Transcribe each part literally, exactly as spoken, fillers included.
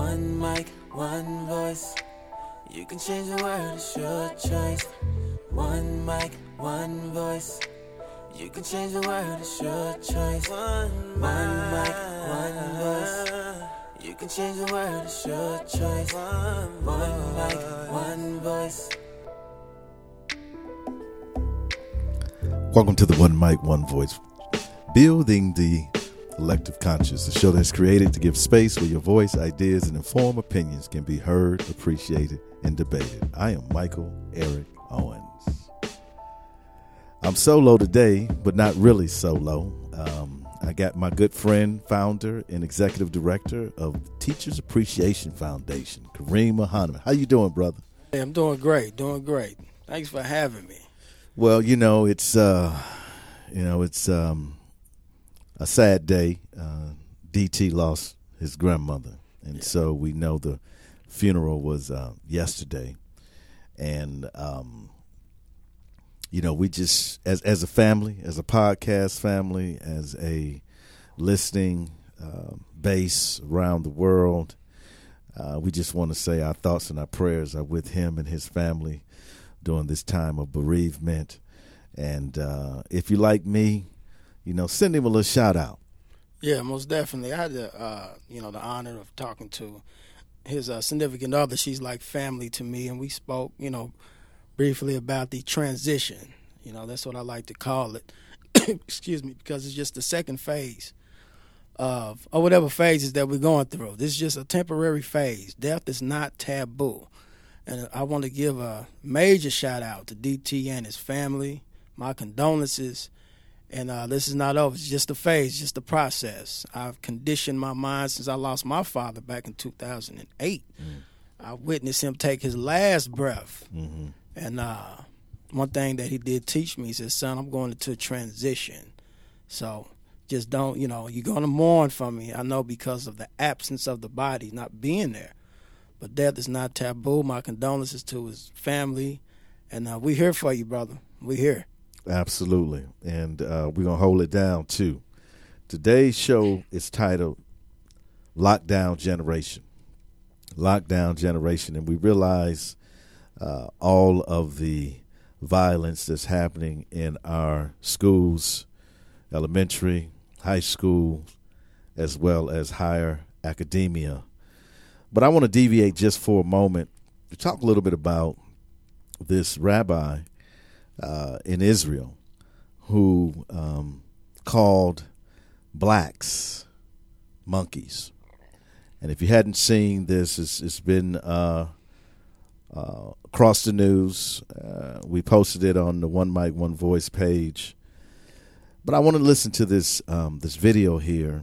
One mic, one voice. You can change the world, it's your choice. One mic, one voice. You can change the world, it's your choice. One, one mic, one voice. You can change the world, it's your choice. One, one mic, one voice. Welcome to the One Mic, One Voice, building the collective conscious, a show that's created to give space where your voice, ideas, and informed opinions can be heard, appreciated, and debated. I am Michael Eric Owens. I'm solo today, but not really solo. Um, I got my good friend, founder, and executive director of Teachers Appreciation Foundation, Kareem Muhammad. How you doing, brother? Hey, I'm doing great, doing great. Thanks for having me. Well, you know, it's uh, you know, it's um, a sad day. Uh, D T lost his grandmother, and yeah. so we know the funeral was uh, yesterday, and um, you know, we just as as a family, as a podcast family, as a listening uh, base around the world, uh, we just want to say our thoughts and our prayers are with him and his family during this time of bereavement. And uh, if you like me, you know, send him a little shout out. Yeah, most definitely. I had the, uh, you know, the honor of talking to his uh, significant other. She's like family to me. And we spoke, you know, briefly about the transition. You know, that's what I like to call it. Excuse me, because it's just the second phase of, or whatever phases that we're going through. This is just a temporary phase. Death is not taboo. And I want to give a major shout out to D T and his family. My condolences. And uh, this is not over. It's just a phase, just a process. I've conditioned my mind since I lost my father back in two thousand eight. Mm. I witnessed him take his last breath. Mm-hmm. And uh, one thing that he did teach me, he said, son, I'm going into a transition. So just don't, you know, you're going to mourn for me. I know because of the absence of the body not being there. But death is not taboo. My condolences to his family. And uh, we're here for you, brother. We're here. Absolutely. And uh, we're going to hold it down, too. Today's show is titled Lockdown Generation. Lockdown Generation. And we realize uh, all of the violence that's happening in our schools, elementary, high school, as well as higher academia. But I want to deviate just for a moment to talk a little bit about this rabbi uh, in Israel who um, called blacks monkeys. And if you hadn't seen this, it's, it's been uh, uh, across the news. Uh, we posted it on the One Mic, One Voice page. But I want to listen to this um, this video here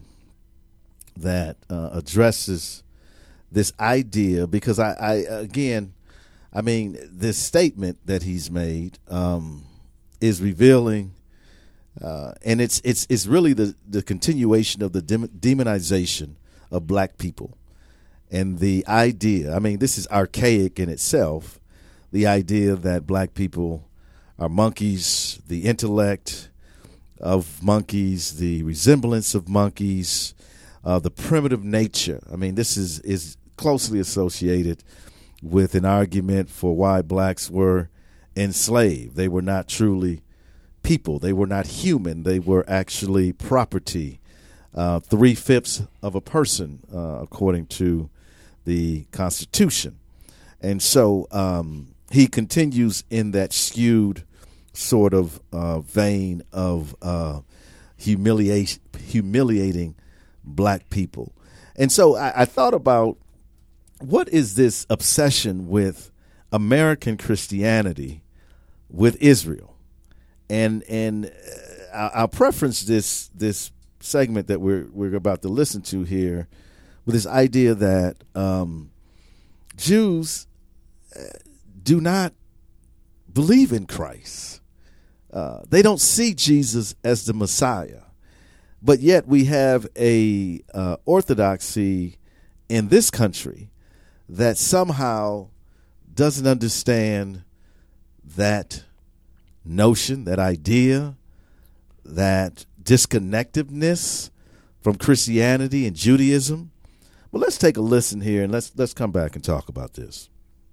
that uh, addresses this idea, because I, I, again, I mean, this statement that he's made um, is revealing, uh, and it's it's it's really the, the continuation of the dem- demonization of black people, and the idea. I mean, this is archaic in itself. The idea that black people are monkeys, the intellect of monkeys, the resemblance of monkeys. Uh, the primitive nature. I mean, this is, is closely associated with an argument for why blacks were enslaved. They were not truly people. They were not human. They were actually property. Uh, three-fifths of a person, uh, according to the Constitution. And so um, he continues in that skewed sort of uh, vein of uh, humiliation, humiliating black people. And so I, I thought about, what is this obsession with American Christianity with Israel? And and uh, I'll preference this this segment that we're we're about to listen to here with this idea that um, Jews uh, do not believe in Christ. Uh, they don't see Jesus as the Messiah. But yet we have a uh, orthodoxy in this country that somehow doesn't understand that notion, that idea, that disconnectedness from Christianity and Judaism, But let's take a listen here, and let's let's come back and talk about this.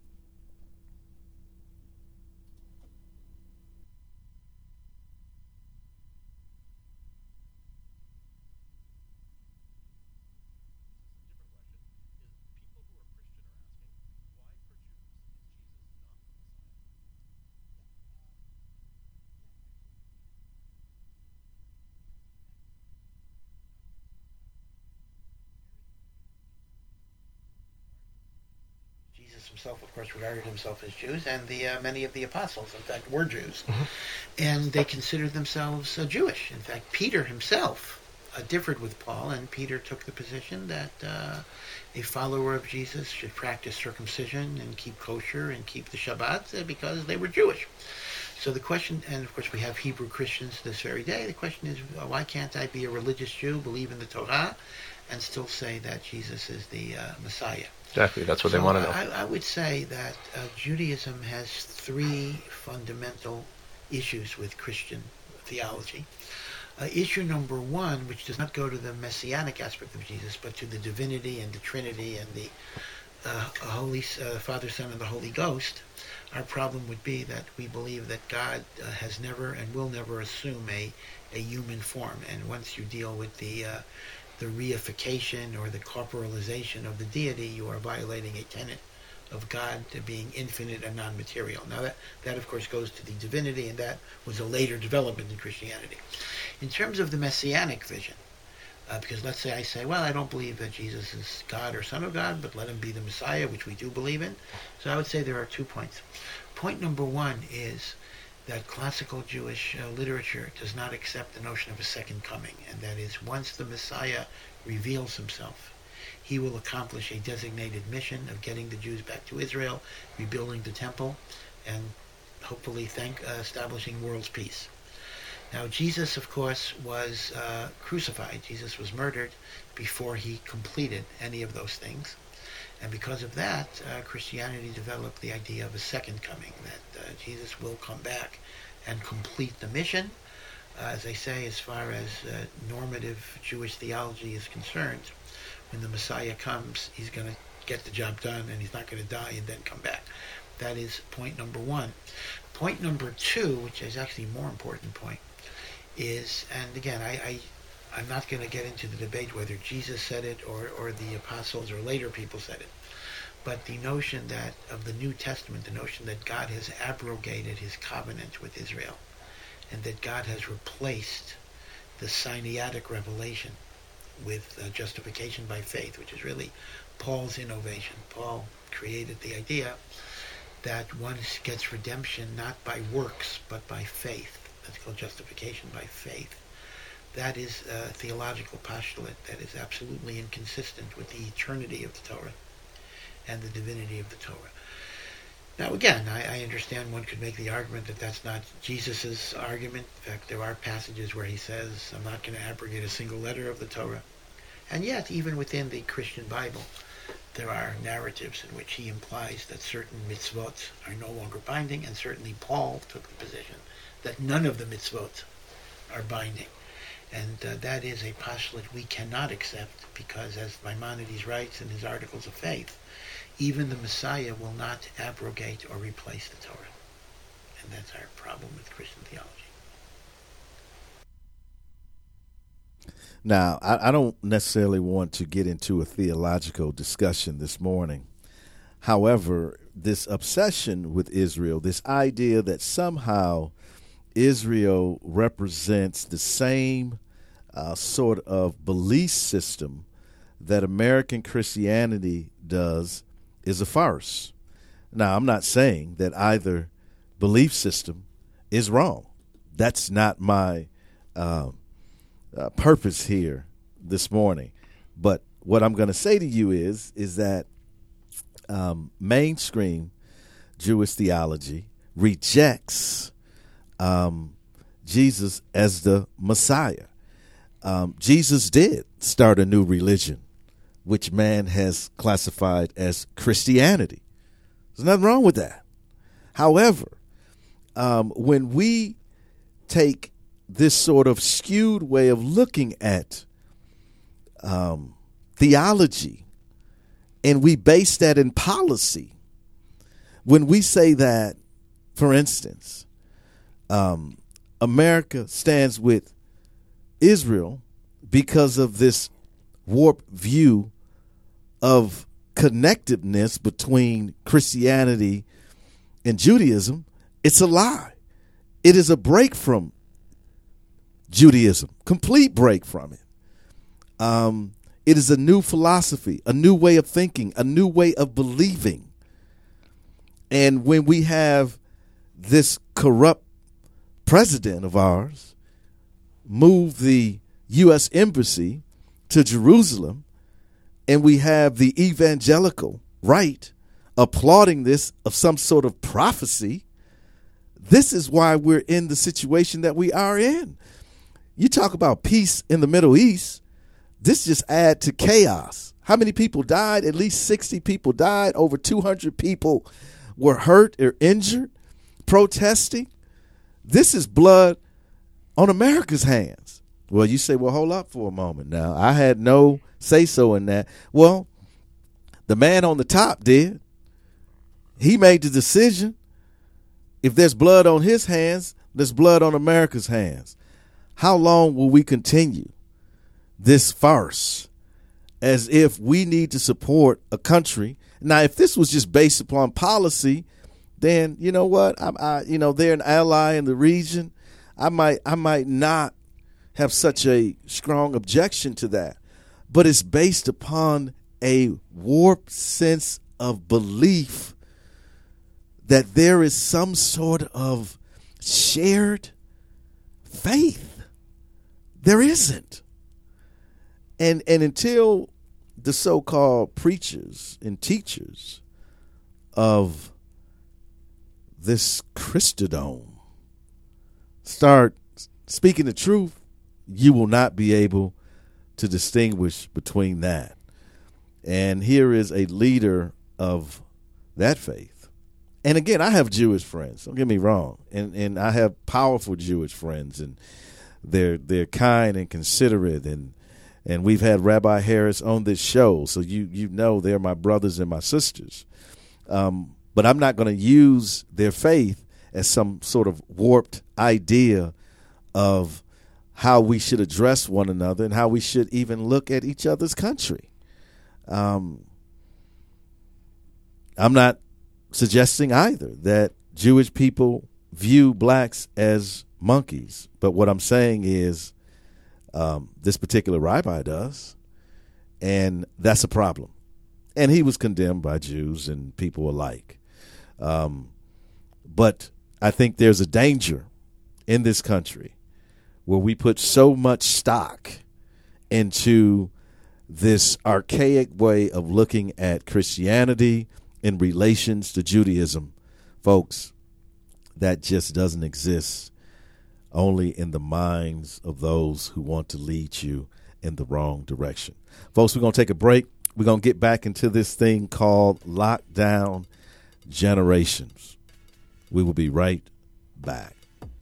Himself, of course, regarded himself as Jews, and the uh, many of the apostles, in fact, were Jews, mm-hmm. and they considered themselves uh, Jewish. In fact, Peter himself uh, differed with Paul, and Peter took the position that uh, a follower of Jesus should practice circumcision and keep kosher and keep the Shabbat uh, because they were Jewish. So the question, and of course we have Hebrew Christians this very day, the question is, well, why can't I be a religious Jew, believe in the Torah, and still say that Jesus is the uh, Messiah? Exactly, that's what so they want to know. I, I would say that uh, Judaism has three fundamental issues with Christian theology. Uh, issue number one, which does not go to the messianic aspect of Jesus, but to the divinity and the Trinity and the uh, Holy uh, Father, Son, and the Holy Ghost. Our problem would be that we believe that God uh, has never and will never assume a, a human form. And once you deal with the uh, the reification or the corporalization of the deity, you are violating a tenet of God to being infinite and non-material. Now that, that of course goes to the divinity, and that was a later development in Christianity. In terms of the messianic vision, uh, because let's say I say, well, I don't believe that Jesus is God or Son of God, but let him be the Messiah, which we do believe in. So I would say there are two points. Point number one is that classical Jewish uh, literature does not accept the notion of a second coming, and that is once the Messiah reveals himself, he will accomplish a designated mission of getting the Jews back to Israel, rebuilding the temple, and hopefully thank, uh, establishing world's peace. Now Jesus, of course, was uh, crucified. Jesus was murdered before he completed any of those things. And because of that, uh, Christianity developed the idea of a second coming, that uh, Jesus will come back and complete the mission. Uh, as I say, as far as uh, normative Jewish theology is concerned, when the Messiah comes, he's going to get the job done, and he's not going to die and then come back. That is point number one. Point number two, which is actually a more important point, is, and again, I, I I'm not going to get into the debate whether Jesus said it or, or the apostles or later people said it. But the notion that of the New Testament, the notion that God has abrogated his covenant with Israel, and that God has replaced the Sinaitic revelation with uh, justification by faith, which is really Paul's innovation. Paul created the idea that one gets redemption not by works, but by faith. That's called justification by faith. That is a theological postulate that is absolutely inconsistent with the eternity of the Torah and the divinity of the Torah. Now again, I, I understand one could make the argument that that's not Jesus' argument. In fact, there are passages where he says, I'm not going to abrogate a single letter of the Torah. And yet, even within the Christian Bible, there are narratives in which he implies that certain mitzvot are no longer binding, and certainly Paul took the position that none of the mitzvot are binding. And uh, that is a postulate we cannot accept because, as Maimonides writes in his Articles of Faith, even the Messiah will not abrogate or replace the Torah. And that's our problem with Christian theology. Now, I, I don't necessarily want to get into a theological discussion this morning. However, this obsession with Israel, this idea that somehow Israel represents the same uh, sort of belief system that American Christianity does, is a farce. Now, I'm not saying that either belief system is wrong. That's not my uh, uh, purpose here this morning. But what I'm going to say to you is, is that um, mainstream Jewish theology rejects um, Jesus as the Messiah. Um, Jesus did start a new religion, which man has classified as Christianity. There's nothing wrong with that. However, um, when we take this sort of skewed way of looking at um, theology and we base that in policy. When we say that, for instance, um, America stands with Israel because of this warped view of connectiveness between Christianity and Judaism, it's a lie. It is a break from Judaism, complete break from it. Um, it is a new philosophy, a new way of thinking, a new way of believing. And when we have this corrupt president of ours move the U S embassy to Jerusalem, and we have the evangelical right applauding this of some sort of prophecy, this is why we're in the situation that we are in. You talk about peace in the Middle East, this just add to chaos. How many people died? At least sixty people died. Over two hundred people were hurt or injured protesting. This is blood on America's hands. Well, you say, well, hold up for a moment now. I had no say-so in that. Well, the man on the top did. He made the decision. If there's blood on his hands, there's blood on America's hands. How long will we continue this farce as if we need to support a country? Now, if this was just based upon policy, then you know what? I, I, you know, they're an ally in the region. I might, I might not have such a strong objection to that. But it's based upon a warped sense of belief that there is some sort of shared faith. There isn't. And and until the so-called preachers and teachers of this Christendom start speaking the truth, you will not be able to distinguish between that. And here is a leader of that faith. And again, I have Jewish friends. Don't get me wrong. And and I have powerful Jewish friends, and they're they're kind and considerate, and and we've had Rabbi Harris on this show, so you you know they're my brothers and my sisters. Um, but I'm not going to use their faith as some sort of warped idea of how we should address one another and how we should even look at each other's country. Um, I'm not suggesting either that Jewish people view blacks as monkeys. But what I'm saying is um, this particular rabbi does, and that's a problem. And he was condemned by Jews and people alike. Um, but I think there's a danger in this country where we put so much stock into this archaic way of looking at Christianity in relations to Judaism. Folks, that just doesn't exist, only in the minds of those who want to lead you in the wrong direction. Folks, we're going to take a break. We're going to get back into this thing called Lockdown Generations. We will be right back.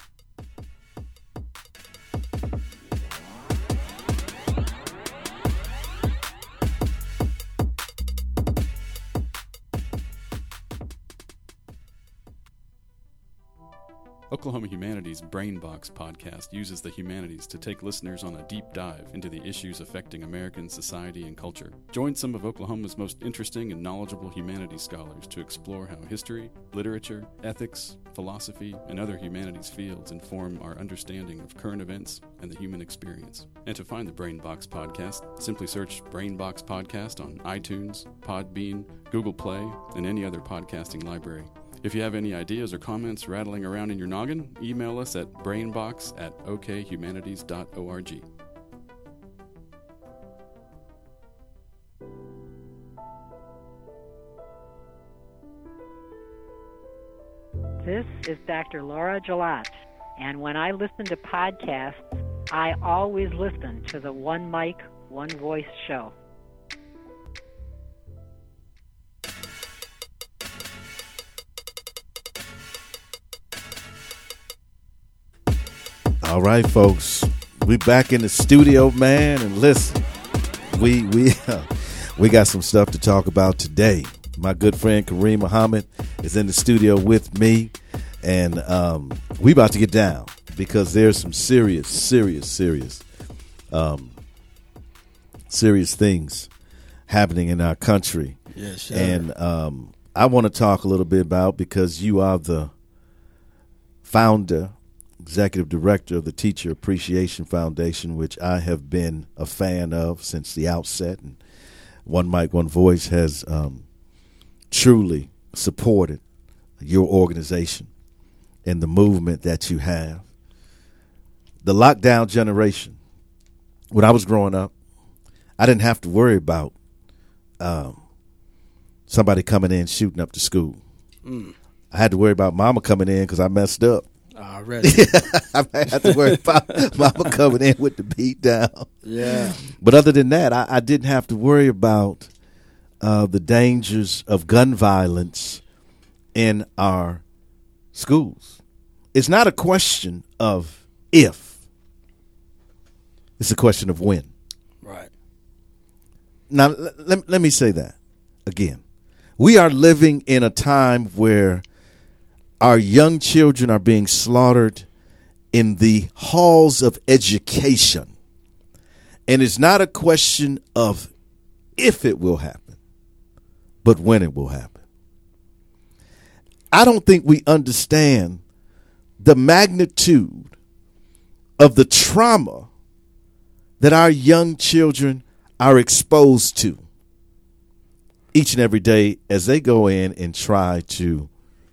Oklahoma Humanities Brainbox podcast uses the humanities to take listeners on a deep dive into the issues affecting American society and culture. Join some of Oklahoma's most interesting and knowledgeable humanities scholars to explore how history, literature, ethics, philosophy, and other humanities fields inform our understanding of current events and the human experience. And to find the Brainbox podcast, simply search Brainbox Podcast on iTunes, Podbean, Google Play, and any other podcasting library. If you have any ideas or comments rattling around in your noggin, email us at brainbox at o k humanities dot org. This is Doctor Laura Gillot, and when I listen to podcasts, I always listen to the One Mic, One Voice show. All right, folks, we back in the studio, man, and listen, we we uh, We got some stuff to talk about today. My good friend Kareem Muhammad is in the studio with me, and um, we about to get down because there's some serious, serious, serious, um, serious things happening in our country. Yes, sir. And um, I want to talk a little bit about, because you are the founder, executive director of the Teacher Appreciation Foundation, which I have been a fan of since the outset. And One Mic, One Voice has um, truly supported your organization and the movement that you have. The lockdown generation. When I was growing up, I didn't have to worry about um, somebody coming in shooting up the school. Mm. I had to worry about mama coming in because I messed up. Already. I had to worry about mama coming in with the beat down. Yeah. But other than that, I, I didn't have to worry about uh, the dangers of gun violence in our schools. It's not a question of if. It's a question of when. Right. Now, let, let me say that again. We are living in a time where our young children are being slaughtered in the halls of education. And it's not a question of if it will happen, but when it will happen. I don't think we understand the magnitude of the trauma that our young children are exposed to each and every day as they go in and try to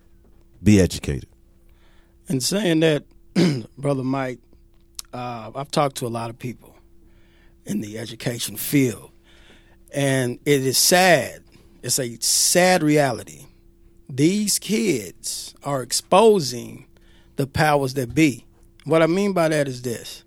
be educated. And saying that, Brother Mike, uh, I've talked to a lot of people in the education field, and it is sad. It's a sad reality. These kids are exposing the powers that be. What I mean by that is this.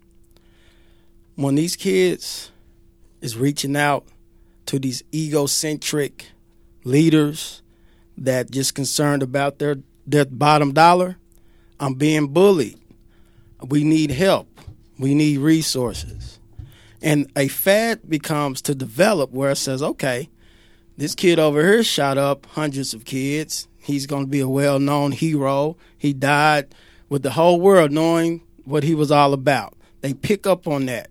When these kids is reaching out to these egocentric leaders that just concerned about their their bottom dollar, I'm being bullied. We need help. We need resources. And a fad becomes to develop where it says, okay, this kid over here shot up hundreds of kids. He's going to be a well-known hero. He died with the whole world knowing what he was all about. They pick up on that.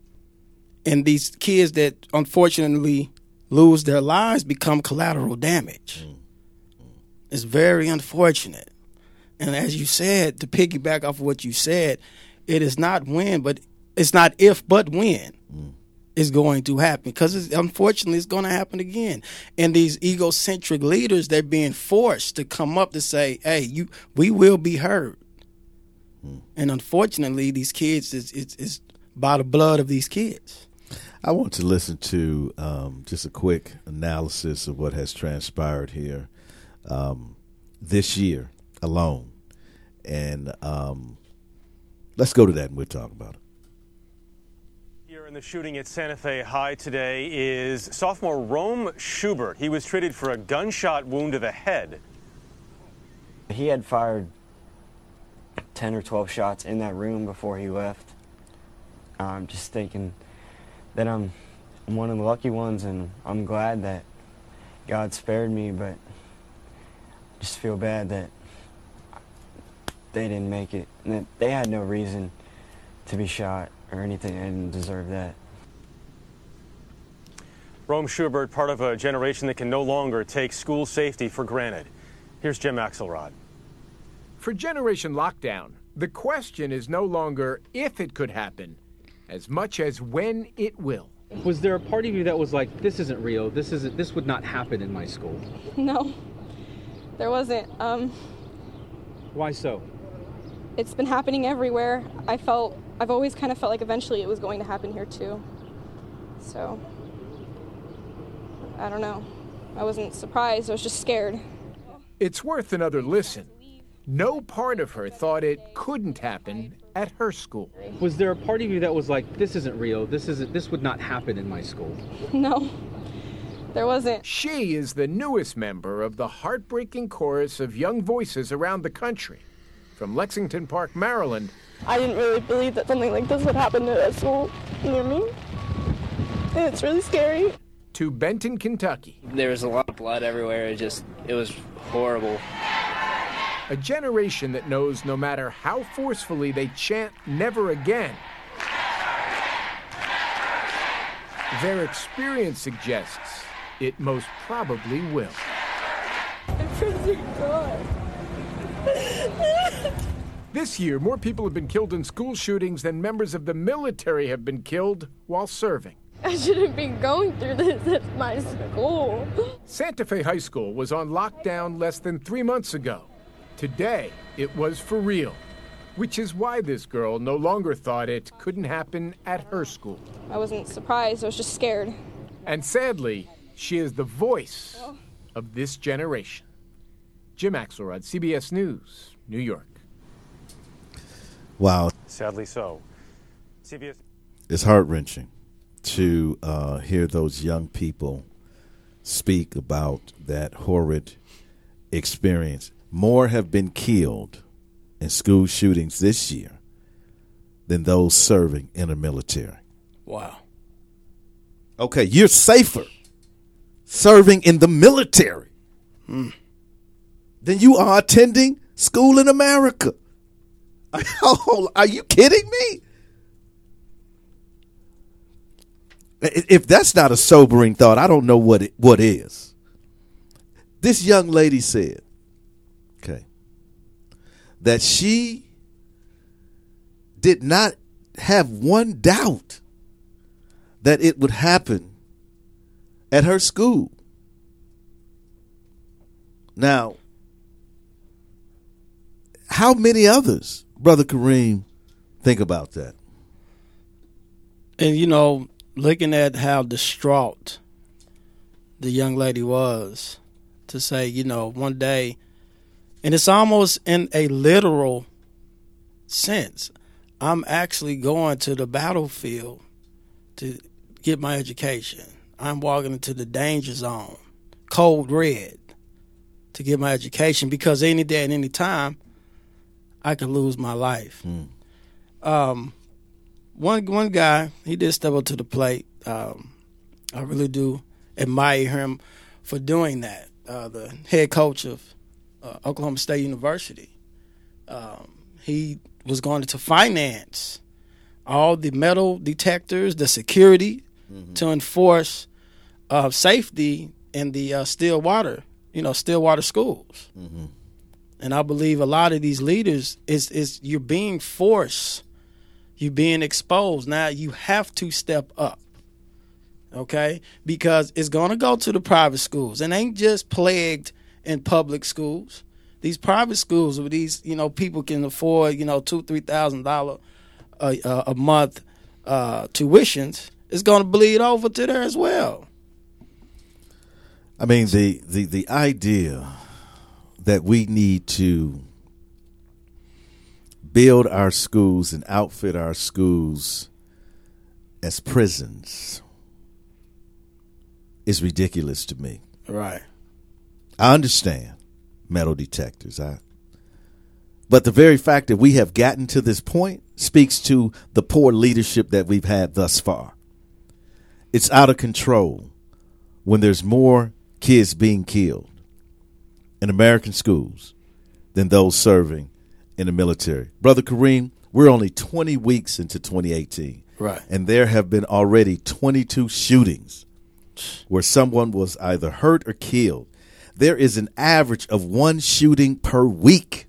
And these kids that unfortunately lose their lives become collateral damage. Mm. It's very unfortunate. And as you said, to piggyback off of what you said, it is not when, but it's not if, but when mm. it's going to happen. Because it's, unfortunately, it's going to happen again. And these egocentric leaders, they're being forced to come up to say, hey, you, we will be heard. Mm. And unfortunately, these kids, is it's, it's by the blood of these kids. I want to listen to um, just a quick analysis of what has transpired here um, this year alone. And um, let's go to that and we'll talk about it. Here in the shooting at Santa Fe High today is sophomore Rome Schubert. He was treated for a gunshot wound to the head. He had fired ten or twelve shots in that room before he left. I'm just thinking that I'm, I'm one of the lucky ones, and I'm glad that God spared me, but I just feel bad that they didn't make it. And that they had no reason to be shot or anything. They didn't deserve that. Rome Schubert, part of a generation that can no longer take school safety for granted. Here's Jim Axelrod. For Generation Lockdown, the question is no longer if it could happen, as much as when it will. Was there a part of you that was like, this isn't real, this isn't, this would not happen in my school? No, there wasn't. Um, Why so? It's been happening everywhere. I felt, I've always kind of felt like eventually it was going to happen here too. So, I don't know. I wasn't surprised, I was just scared. It's worth another listen. No part of her thought it couldn't happen at her school. Was there a part of you that was like, this isn't real, this isn't, this would not happen in my school? No, there wasn't. She is the newest member of the heartbreaking chorus of young voices around the country. From Lexington Park, Maryland. I didn't really believe that something like this would happen at a school near me. And it's really scary. to Benton, Kentucky. There was a lot of blood everywhere. It just, it was horrible. A generation that knows no matter how forcefully they chant never again, their experience suggests it most probably will. My friends are gone. This year, more people have been killed in school shootings than members of the military have been killed while serving. I shouldn't be going through this at my school. Santa Fe High School was on lockdown less than three months ago. Today, it was for real, which is why this girl no longer thought it couldn't happen at her school. I wasn't surprised, I was just scared. And sadly, she is the voice of this generation. Jim Axelrod, C B S News, New York. Wow. Sadly so. C B S. It's heart-wrenching to uh, hear those young people speak about that horrid experience. More have been killed in school shootings this year than those serving in the military. Wow. Okay, you're safer serving in the military Hmm. than you are attending school in America. Are you kidding me? If that's not a sobering thought, I don't know what it, what is. This young lady said, okay, that she did not have one doubt that it would happen at her school. Now, how many others, Brother Kareem, think about that? And, you know, looking at how distraught the young lady was to say, you know, one day, and it's almost in a literal sense, I'm actually going to the battlefield to get my education. I'm walking into the danger zone, code red, to get my education because any day and any time I could lose my life. Mm. Um, one one guy, he did step up to the plate. Um, I really do admire him for doing that. Uh, the head coach of uh, Oklahoma State University, um, he was going to finance all the metal detectors, the security mm-hmm. to enforce uh, safety in the uh, still water, you know, still water schools. Mm-hmm. And I believe a lot of these leaders is is you're being forced, you're being exposed. Now you have to step up, okay? Because it's going to go to the private schools. It ain't just plagued in public schools. These private schools where these, you know, people can afford, you know, two, three thousand dollars a a month uh, tuitions, it's going to bleed over to there as well. I mean, the the the idea that we need to build our schools and outfit our schools as prisons is ridiculous to me. Right. I understand metal detectors. I, but the very fact that we have gotten to this point speaks to the poor leadership that we've had thus far. It's out of control when there's more kids being killed in American schools than those serving in the military. Brother Kareem, we're only twenty weeks into twenty eighteen. Right. And there have been already twenty-two shootings where someone was either hurt or killed. There is an average of one shooting per week.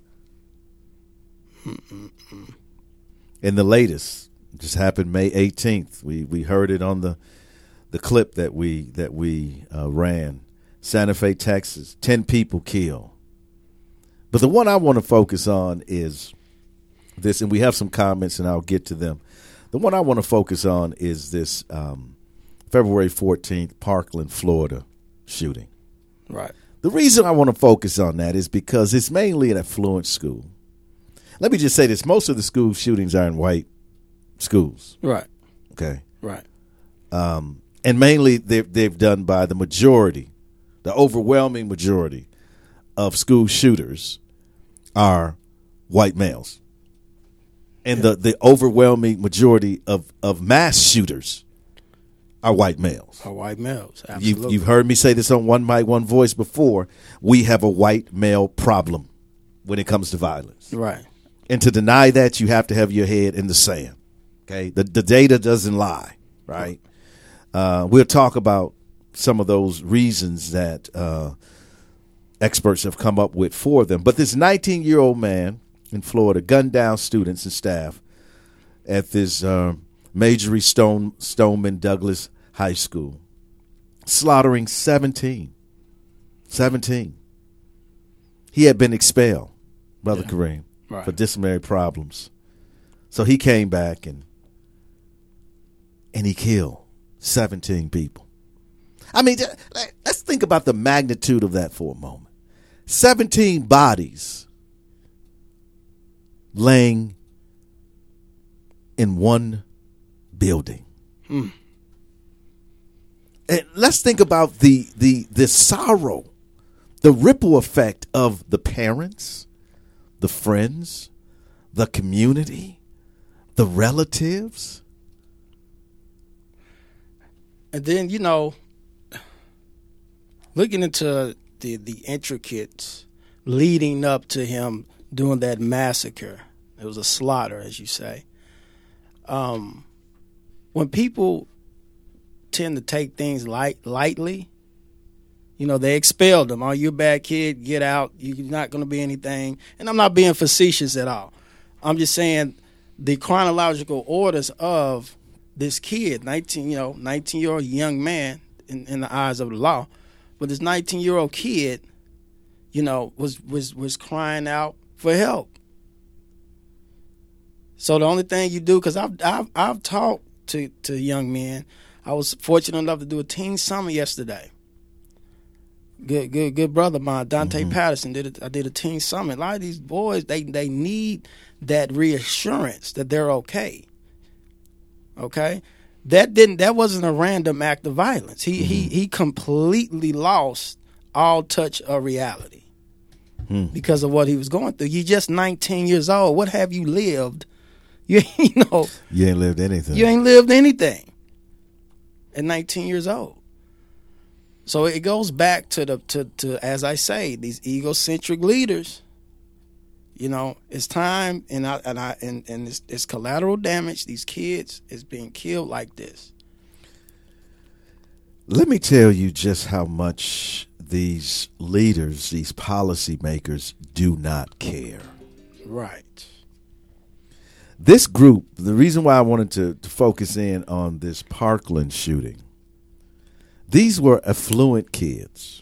And the latest just happened May eighteenth. We we heard it on the the clip that we that we uh, ran. Santa Fe, Texas, ten people killed. But the one I want to focus on is this, and we have some comments, and I'll get to them. The one I want to focus on is this um, February fourteenth, Parkland, Florida shooting. Right. The reason I want to focus on that is because it's mainly an affluent school. Let me just say this. Most of the school shootings are in white schools. Right. Okay. Right. Um, and mainly they've, they've done by the majority, the overwhelming majority of school shooters are white males. And yeah. the, the overwhelming majority of, of mass shooters are white males. Are white males, absolutely. You've, you've heard me say this on One Mic, One Voice before. We have a white male problem when it comes to violence. Right. And to deny that, you have to have your head in the sand. Okay? The, the data doesn't lie, right? Uh, we'll talk about some of those reasons that uh, experts have come up with for them. But this nineteen-year-old man in Florida gunned down students and staff at this uh, Marjory Stone, Stoneman Douglas High School, slaughtering seventeen. seventeen. He had been expelled, Brother yeah. Kareem, right. for disciplinary problems. So he came back and and he killed seventeen people. I mean, let's think about the magnitude of that for a moment. seventeen bodies laying in one building. Hmm. And let's think about the the the sorrow, the ripple effect of the parents, the friends, the community, the relatives. And then, you know, looking into the the intricates leading up to him doing that massacre, it was a slaughter, as you say. Um, when people tend to take things light lightly, you know, they expelled him. Oh, you're a bad kid, get out, you're not going to be anything. And I'm not being facetious at all. I'm just saying the chronological orders of this kid, nineteen, you know, nineteen-year-old young man in, in the eyes of the law, but this nineteen-year-old kid, you know, was was was crying out for help. So the only thing you do, because I've, I've I've talked to to young men. I was fortunate enough to do a teen summit yesterday. Good good good brother of mine, Dante mm-hmm. Patterson, did a, I did a teen summit. A lot of these boys, they they need that reassurance that they're okay. Okay, that didn't that wasn't a random act of violence. He mm-hmm. he he completely lost all touch of reality mm. because of what he was going through. You're just nineteen years old. What have you lived? You, you know, you ain't lived anything. You ain't lived anything at nineteen years old. So it goes back to the to, to as I say, these egocentric leaders. You know, it's time, and I and I and, and it's, it's collateral damage. These kids is being killed like this. Let me tell you just how much these leaders, these policymakers, do not care. Right. This group, the reason why I wanted to, to focus in on this Parkland shooting, these were affluent kids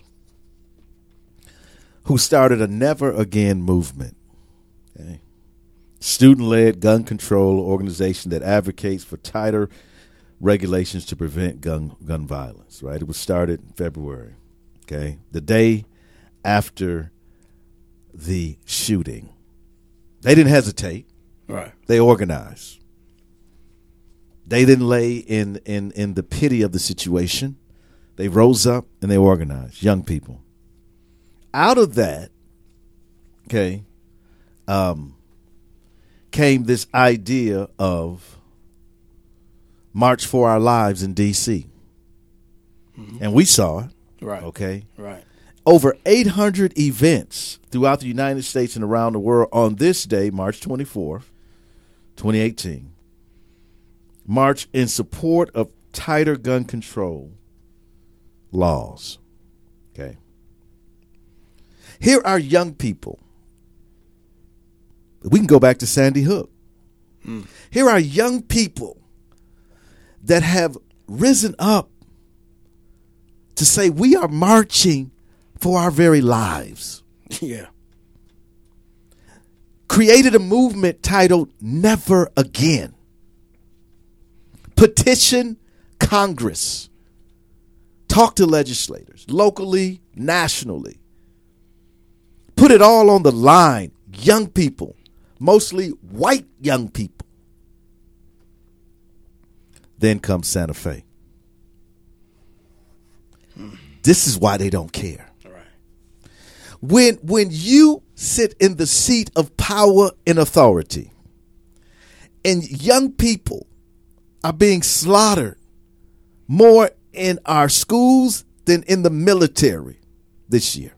who started a Never Again movement. Okay. Student-led gun control organization that advocates for tighter regulations to prevent gun gun violence, right? It was started in February, okay? The day after the shooting. They didn't hesitate. Right. They organized. They didn't lay in, in, in the pity of the situation. They rose up and they organized, young people. Out of that, okay, um, came this idea of March for Our Lives in D C Mm-hmm. And we saw it. Right. Okay. Right. Over eight hundred events throughout the United States and around the world on this day, March twenty-fourth, twenty eighteen. March in support of tighter gun control laws. Okay. Here are young people. We can go back to Sandy Hook. Mm. Here are young people that have risen up to say we are marching for our very lives. Yeah. Created a movement titled Never Again. Petition Congress. Talk to legislators, locally, nationally. Put it all on the line. Young people, mostly white young people. Then comes Santa Fe. Hmm. This is why they don't care. Right. When when you sit in the seat of power and authority, and young people are being slaughtered more in our schools than in the military this year.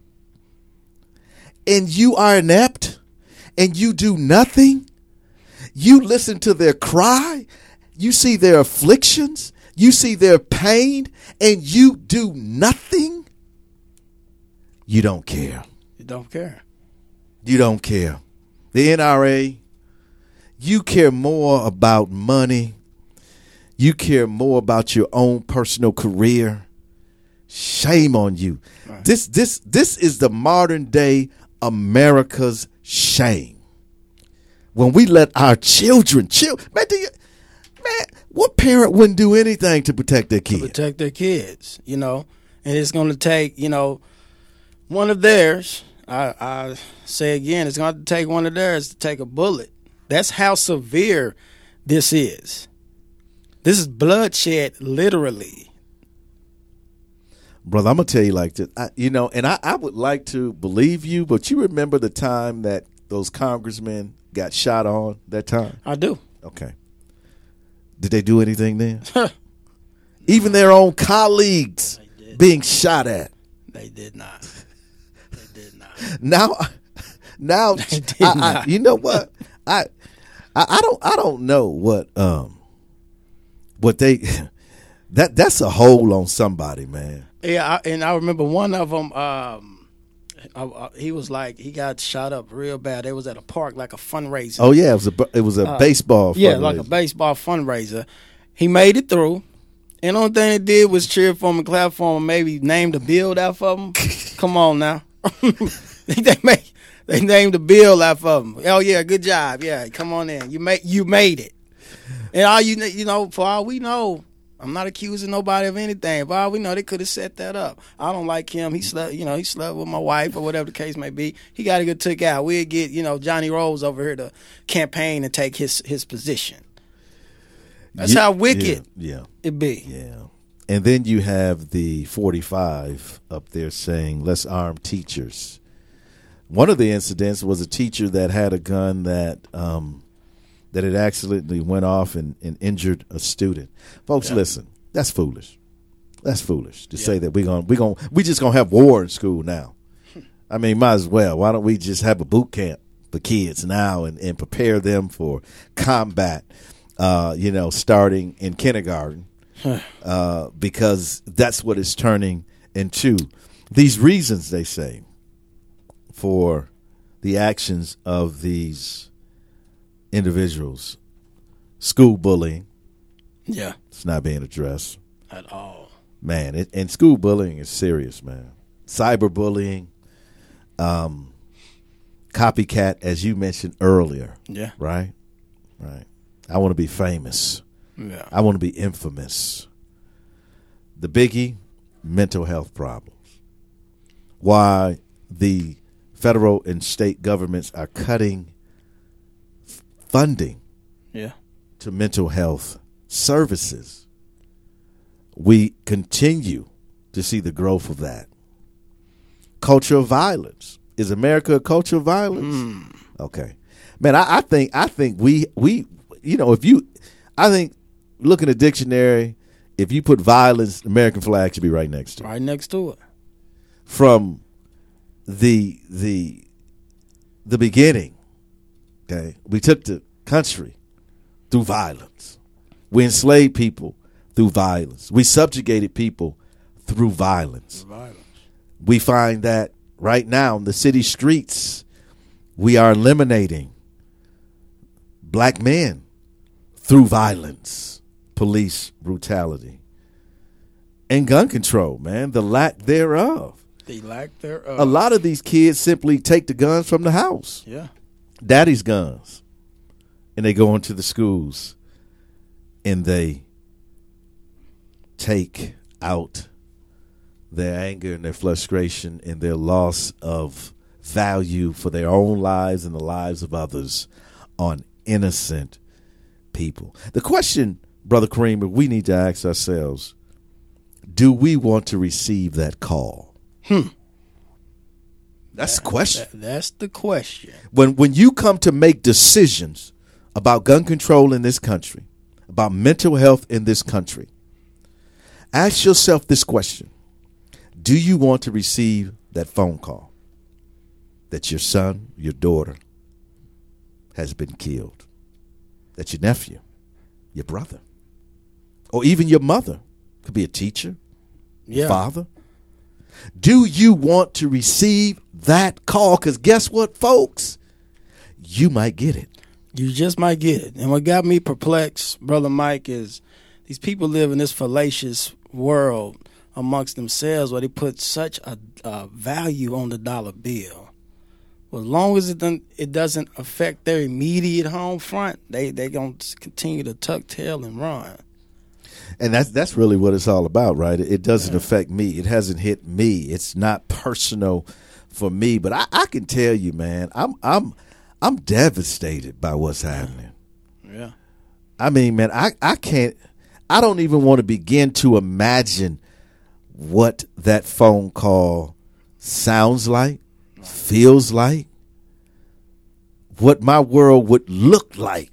And you are inept and you do nothing. You listen to their cry. You see their afflictions. You see their pain and you do nothing. You don't care. You don't care. You don't care. The N R A, you care more about money. You care more about your own personal career. Shame on you. Right. This this this is the modern day America's shame. When we let our children chill, man, do you, man, what parent wouldn't do anything to protect their kids? To protect their kids, you know, and it's going to take, you know, one of theirs. I, I say again, it's going to take one of theirs to take a bullet. That's how severe this is. This is bloodshed, literally. Brother, I'm going to tell you like this, I, you know, and I, I would like to believe you, but you remember the time that those congressmen got shot on that time? I do. Okay. Did they do anything then? Even their own colleagues being shot at. They did not. They did not. Now, now, They did I, I, not. you know what? I, I, I don't, I don't know what, um, what they, that that's a hold on somebody, man. Yeah, I, and I remember one of them. Um, I, I, he was like, he got shot up real bad. They was at a park, like a fundraiser. Oh yeah, it was a it was a Uh, baseball. Yeah, fundraiser. like a baseball fundraiser. He made it through, and the only thing they did was cheer for him and clap for him. Maybe named a bill after him. Come on now, they made they named a bill after him. Oh yeah, good job. Yeah, come on in. You made you made it. And all you you know, for all we know, I'm not accusing nobody of anything. For all we know, they could have set that up. I don't like him. He slept, you know, he slept with my wife or whatever the case may be. He got to get took out. We'll get, you know, Johnny Rose over here to campaign and take his his position. That's Yeah, how wicked yeah, yeah. it be. Yeah. And then you have the forty-five up there saying, let's arm teachers. One of the incidents was a teacher that had a gun that um, that it accidentally went off and, and injured a student. Folks, Yeah. listen, that's foolish. That's foolish to Yeah. say that we're going we going we just gonna have war in school now. I mean, might as well. Why don't we just have a boot camp for kids now and, and prepare them for combat? Uh, you know, starting in kindergarten, uh, because that's what it's turning into. These reasons, they say, for the actions of these individuals. School bullying. Yeah. It's not being addressed. At all. Man, it, and school bullying is serious, man. Cyberbullying, um, copycat, as you mentioned earlier. Yeah. Right? Right. I want to be famous. Yeah. I want to be infamous. The biggie, mental health problems. Why the federal and state governments are cutting f- funding Yeah. to mental health services. We continue to see the growth of that. Culture of violence. Is America a culture of violence? Mm. Okay. Man, I, I think I think we we you know, if you I think look in the dictionary, if you put violence, the American flag should be right next to it. Right next to it. From the the the beginning, okay, we took the country through violence. We enslaved people through violence. We subjugated people through violence. Violence. We find that right now in the city streets, we are eliminating black men through violence, police brutality, and gun control, man, the lack thereof. The lack thereof. A lot of these kids simply take the guns from the house. Yeah. Daddy's guns. And they go into the schools and they take out their anger and their frustration and their loss of value for their own lives and the lives of others on innocent people. The question, Brother Kareem, we need to ask ourselves, do we want to receive that call? Hmm. That's the question. That, that's the question. When when you come to make decisions about gun control in this country, about mental health in this country, Ask yourself this question. Do you want to receive that phone call that your son, your daughter has been killed? That your nephew, your brother, or even your mother, could be a teacher, Yeah. father. Do you want to receive that call? Because guess what, folks? You might get it. You just might get it. And what got me perplexed, Brother Mike, is these people live in this fallacious world amongst themselves where they put such a, a value on the dollar bill. Well, as long as it doesn't, it doesn't affect their immediate home front, they they gonna continue to tuck tail and run. And that's that's really what it's all about, right? It doesn't yeah. affect me. It hasn't hit me. It's not personal for me. But I, I can tell you, man, I'm I'm I'm devastated by what's happening. Yeah. I mean, man, I, I can't I don't even want to begin to imagine what that phone call sounds like, feels like, what my world would look like.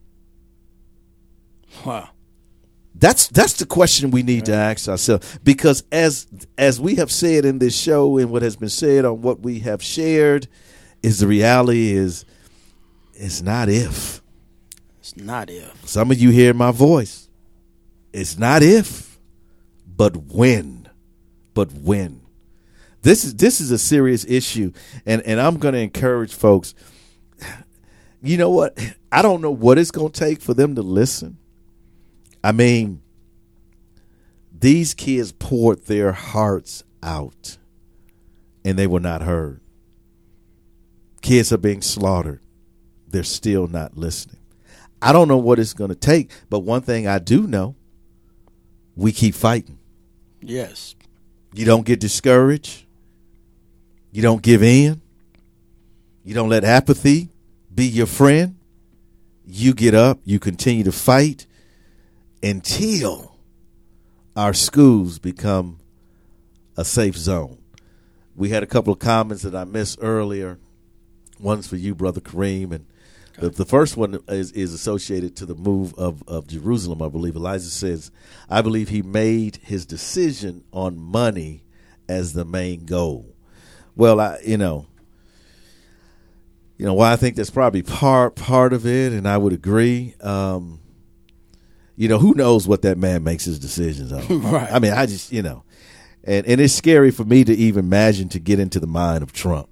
Wow. That's that's the question we need to ask ourselves, because as as we have said in this show and what has been said on what we have shared, is the reality is it's not if. It's not if. Some of you hear my voice. It's not if, but when. But when. This is this is a serious issue, and, and I'm going to encourage folks. You know what? I don't know what it's going to take for them to listen. I mean, these kids poured their hearts out, and they were not heard. Kids are being slaughtered. They're still not listening. I don't know what it's going to take, but one thing I do know, we keep fighting. Yes. You don't get discouraged. You don't give in. You don't let apathy be your friend. You get up. You continue to fight until our schools become a safe zone. We had a couple of comments that I missed earlier. One's for you, Brother Kareem, and the, the first one is, is associated to the move of, of Jerusalem, I believe. Elijah says, I believe he made his decision on money as the main goal. Well, I, you know, you know why I think that's probably part part of it, and I would agree. Um, you know, who knows what that man makes his decisions on? Right. I mean, I just, you know, and and it's scary for me to even imagine to get into the mind of Trump.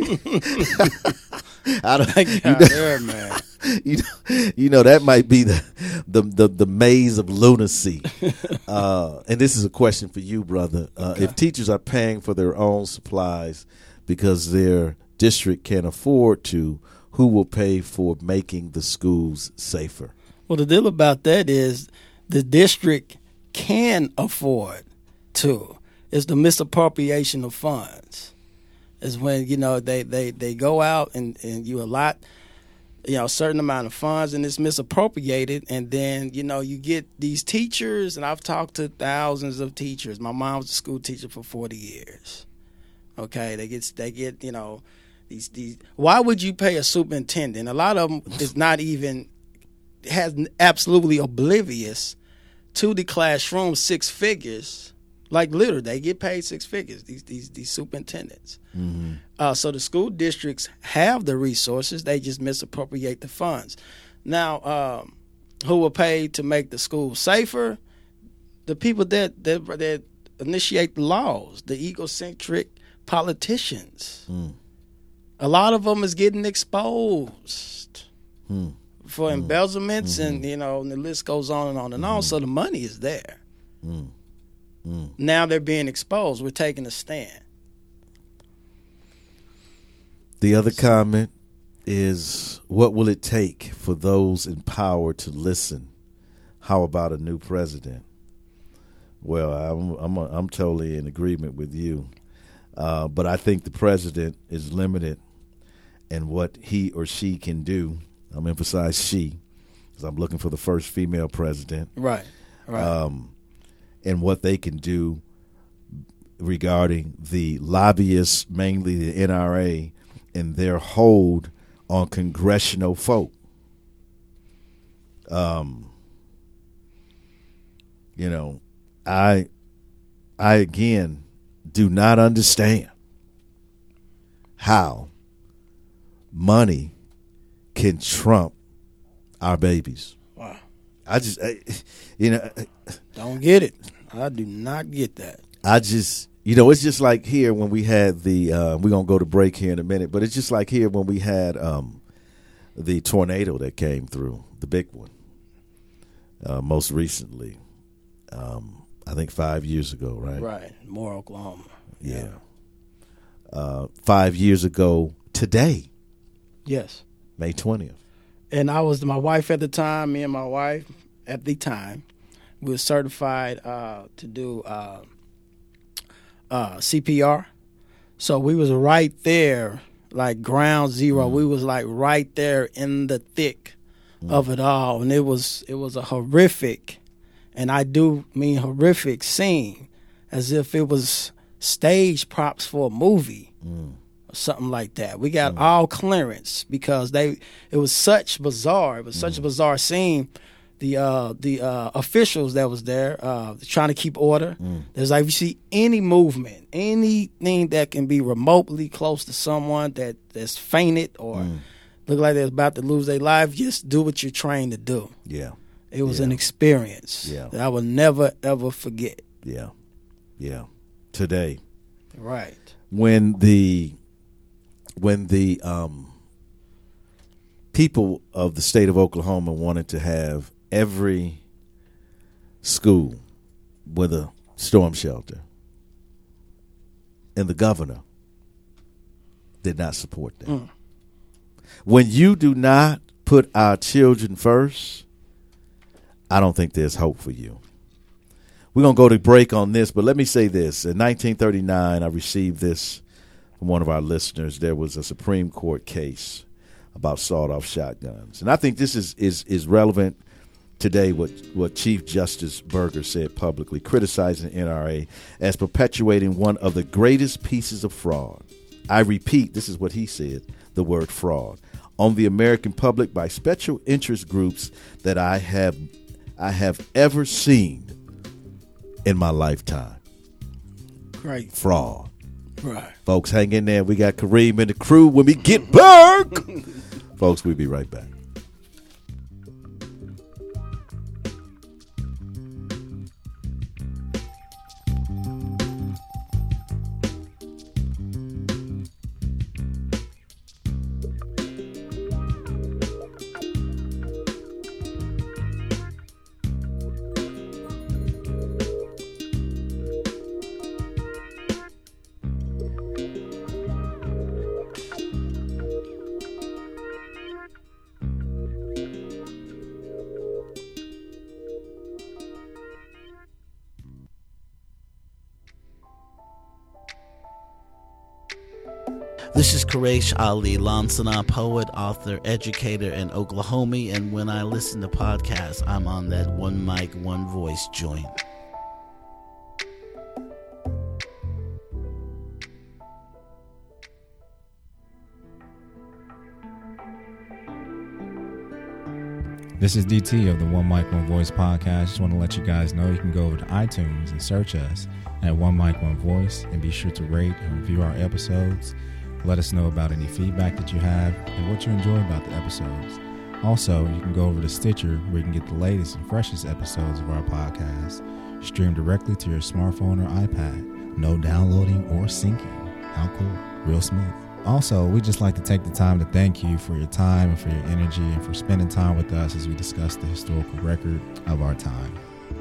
I don't, you know, there, man. You know, you know that might be the the the, the maze of lunacy. Uh, and this is a question for you, brother. Uh, okay. If teachers are paying for their own supplies because their district can't afford to, who will pay for making the schools safer? Well, the deal about that is the district can afford to. It's the misappropriation of funds. Is when, you know, they, they, they go out and, and you allot, you know, a certain amount of funds and it's misappropriated. And then, you know, you get these teachers, and I've talked to thousands of teachers. My mom was a school teacher for forty years. Okay, they get, they get, you know, these, these, why would you pay a superintendent? A lot of them is not even, has absolutely oblivious to the classroom six figures. Like literally, they get paid six figures, these these these superintendents. Mm-hmm. Uh, so the school districts have the resources. They just misappropriate the funds. Now, um, who will pay to make the school safer? The people that, that, that initiate the laws, the egocentric politicians. Mm. A lot of them is getting exposed mm. for mm. embezzlements, mm-hmm. and, you know, and the list goes on and on and mm-hmm. on. So the money is there. Mm. Mm. Now they're being exposed. We're taking a stand. The other comment is, what will it take for those in power to listen? How about a new president? Well, I'm I'm, I'm totally in agreement with you. Uh, but I think the president is limited in what he or she can do. I'm emphasize she, because I'm looking for the first female president. Right, right. Um, and what they can do regarding the lobbyists, mainly the N R A, and their hold on congressional folk. Um, you know, I, I again do not understand how money can trump our babies. Wow. I just, I, you know. Don't get it. I do not get that. I just, you know, it's just like here when we had the, uh, we're going to go to break here in a minute, but it's just like here when we had um, the tornado that came through, the big one, uh, most recently, um, I think five years ago, right? Right. Moore, Oklahoma. Yeah. Uh, five years ago today. Yes. May twentieth. And I was my wife at the time, me and my wife at the time, we were certified uh, to do uh, uh, C P R. So we was right there, like ground zero. Mm. We was like right there in the thick mm. of it all. And it was it was a horrific, and I do mean horrific scene, as if it was stage props for a movie. Mm. Something like that. We got mm. all clearance because they. It was such bizarre. It was mm. such a bizarre scene. The uh, the uh, officials that was there uh, trying to keep order. Mm. There's like, if you see any movement, anything that can be remotely close to someone that that's fainted or mm. look like they're about to lose their life, just do what you're trained to do. Yeah, it was yeah. an experience yeah. that I will never ever forget. Yeah, yeah. Today, right when the. When the um, people of the state of Oklahoma wanted to have every school with a storm shelter, and the governor did not support that. Mm. When you do not put our children first, I don't think there's hope for you. We're going to go to break on this, but let me say this. In nineteen thirty-nine, I received this from one of our listeners. There was a Supreme Court case about sawed-off shotguns. And I think this is, is, is relevant today, what, what Chief Justice Burger said publicly, criticizing N R A as perpetuating one of the greatest pieces of fraud. I repeat, this is what he said, the word fraud, on the American public by special interest groups that I have I have ever seen in my lifetime. Great. Fraud. Right. Folks, hang in there. We got Kareem and the crew when we get back. Folks, we'll be right back. This is Quraish Ali, Lansana, poet, author, educator, and Oklahoma. And when I listen to podcasts, I'm on that one mic, one voice joint. This is D T of the One Mic, One Voice podcast. Just want to let you guys know you can go over to iTunes and search us at One Mic, One Voice, and be sure to rate and review our episodes. Let us know about any feedback that you have and what you enjoy about the episodes. Also, you can go over to Stitcher where you can get the latest and freshest episodes of our podcast streamed directly to your smartphone or iPad. No downloading or syncing. How cool. Real smooth. Also, we'd just like to take the time to thank you for your time and for your energy and for spending time with us as we discuss the historical record of our time.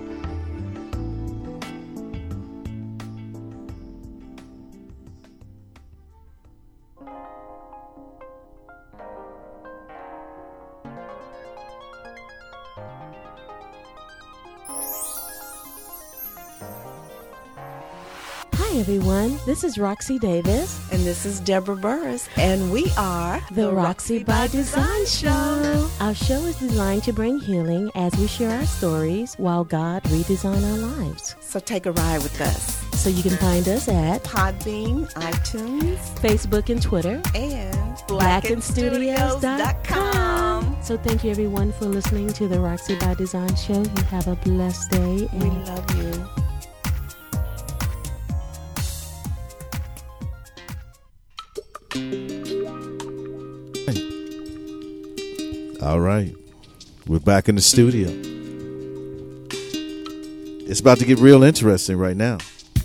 Hi everyone, this is Roxy Davis. And this is Deborah Burris. And we are The, the Roxy, Roxy by Design, Design Show. Our show is designed to bring healing as we share our stories while God redesign our lives. So take a ride with us. So you can find us at Podbean, iTunes, Facebook and Twitter, and black and studios dot com. So thank you everyone for listening to The Roxy by Design Show. You have a blessed day. And we love you. All right. We're back in the studio. It's about to get real interesting right now.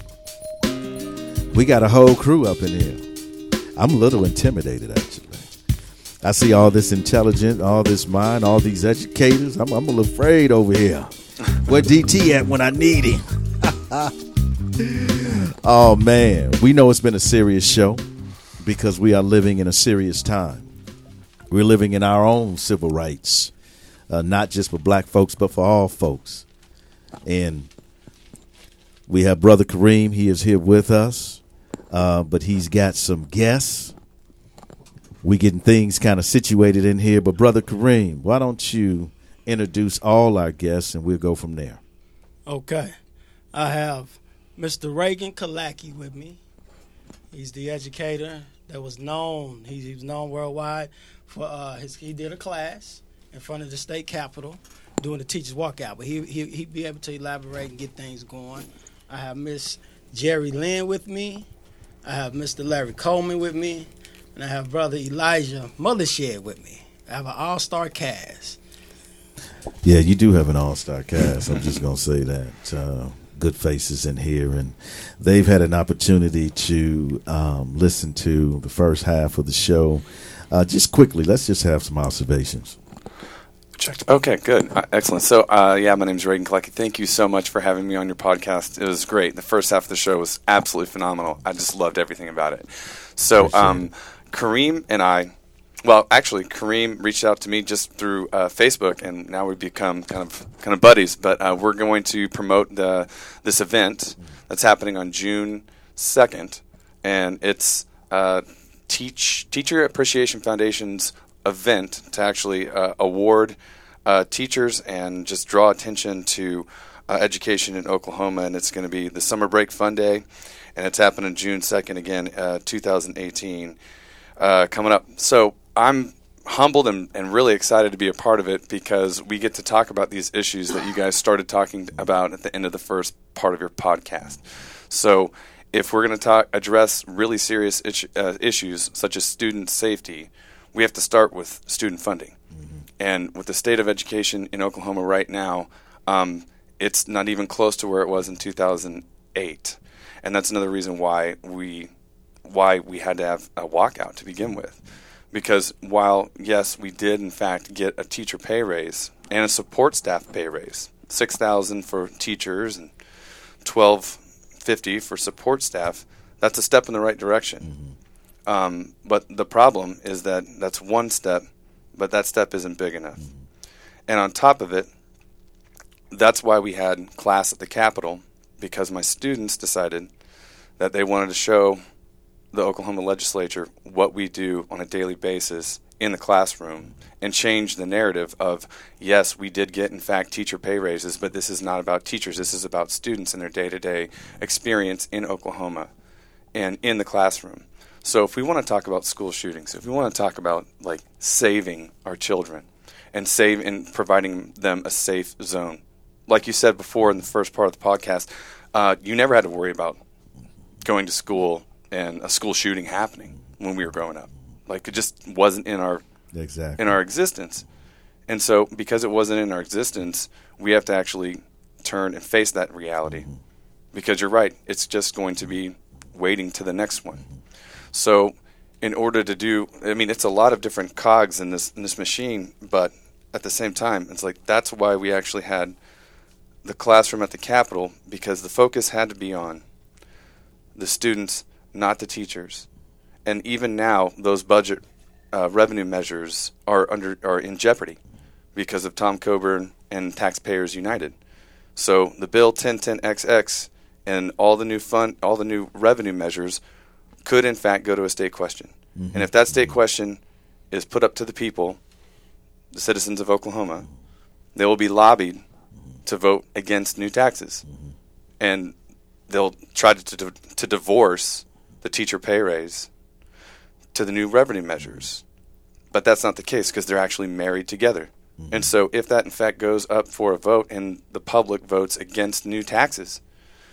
We got a whole crew up in here. I'm a little intimidated, actually. I see all this intelligence, all this mind, all these educators. I'm, I'm a little afraid over here. Where D T at when I need him? Oh, man. We know it's been a serious show because we are living in a serious time. We're living in our own civil rights, uh, not just for black folks, but for all folks. And we have Brother Kareem. He is here with us, uh, but he's got some guests. We getting things kind of situated in here. But Brother Kareem, why don't you introduce all our guests, and we'll go from there. Okay. I have Mister Reagan Kalaki with me. He's the educator that was known. He, he was known worldwide for uh, his. He did a class in front of the state capitol doing the teachers walkout. But he he he'd be able to elaborate and get things going. I have Miss Jerry Lynn with me. I have Mister Larry Coleman with me, and I have Brother Elijah Mothershed with me. I have an all-star cast. Yeah, you do have an all-star cast. I'm just gonna say that. Uh, good faces in here, and they've had an opportunity to um, listen to the first half of the show. Uh, just quickly, let's just have some observations. Checked. Okay, good. Uh, excellent. So, uh, yeah, my name is Reagan Kalecki. Thank you so much for having me on your podcast. It was great. The first half of the show was absolutely phenomenal. I just loved everything about it. So, um, Kareem and I, well, actually, Kareem reached out to me just through uh, Facebook, and now we've become kind of kind of buddies. But uh, we're going to promote the this event that's happening on June second, and it's uh, Teach Teacher Appreciation Foundation's event to actually uh, award uh, teachers and just draw attention to uh, education in Oklahoma. And it's going to be the Summer Break Fun Day, and it's happening June second again, uh, two thousand eighteen, uh, coming up. So I'm humbled and, and really excited to be a part of it because we get to talk about these issues that you guys started talking about at the end of the first part of your podcast. So if we're going to talk, address really serious itch, uh, issues such as student safety, we have to start with student funding. Mm-hmm. And with the state of education in Oklahoma right now, um, it's not even close to where it was in two thousand eight. And that's another reason why we why we had to have a walkout to begin with. Because while, yes, we did, in fact, get a teacher pay raise and a support staff pay raise, six thousand dollars for teachers and twelve fifty for support staff, that's a step in the right direction. Mm-hmm. Um, but the problem is that that's one step, but that step isn't big enough. Mm-hmm. And on top of it, that's why we had class at the Capitol, because my students decided that they wanted to show the Oklahoma legislature what we do on a daily basis in the classroom and change the narrative of, yes, we did get, in fact, teacher pay raises, but this is not about teachers. This is about students and their day-to-day experience in Oklahoma and in the classroom. So if we want to talk about school shootings, if we want to talk about, like, saving our children and save and providing them a safe zone, like you said before in the first part of the podcast, uh, you never had to worry about going to school and a school shooting happening when we were growing up. Like, it just wasn't in our exactly. in our existence. And so because it wasn't in our existence, we have to actually turn and face that reality. Mm-hmm. Because you're right, it's just going to be waiting to the next one. Mm-hmm. So in order to do, I mean, it's a lot of different cogs in this in this machine, but at the same time, it's like that's why we actually had the classroom at the Capitol, because the focus had to be on the students, not the teachers. And even now, those budget uh, revenue measures are under are in jeopardy because of Tom Coburn and Taxpayers United. So the bill ten ten X X and all the new fund, all the new revenue measures could in fact go to a state question. Mm-hmm. And if that state question is put up to the people, the citizens of Oklahoma, they will be lobbied to vote against new taxes. Mm-hmm. And they'll try to, to to divorce the teacher pay raise to the new revenue measures. But that's not the case because they're actually married together. Mm-hmm. And so if that in fact goes up for a vote and the public votes against new taxes,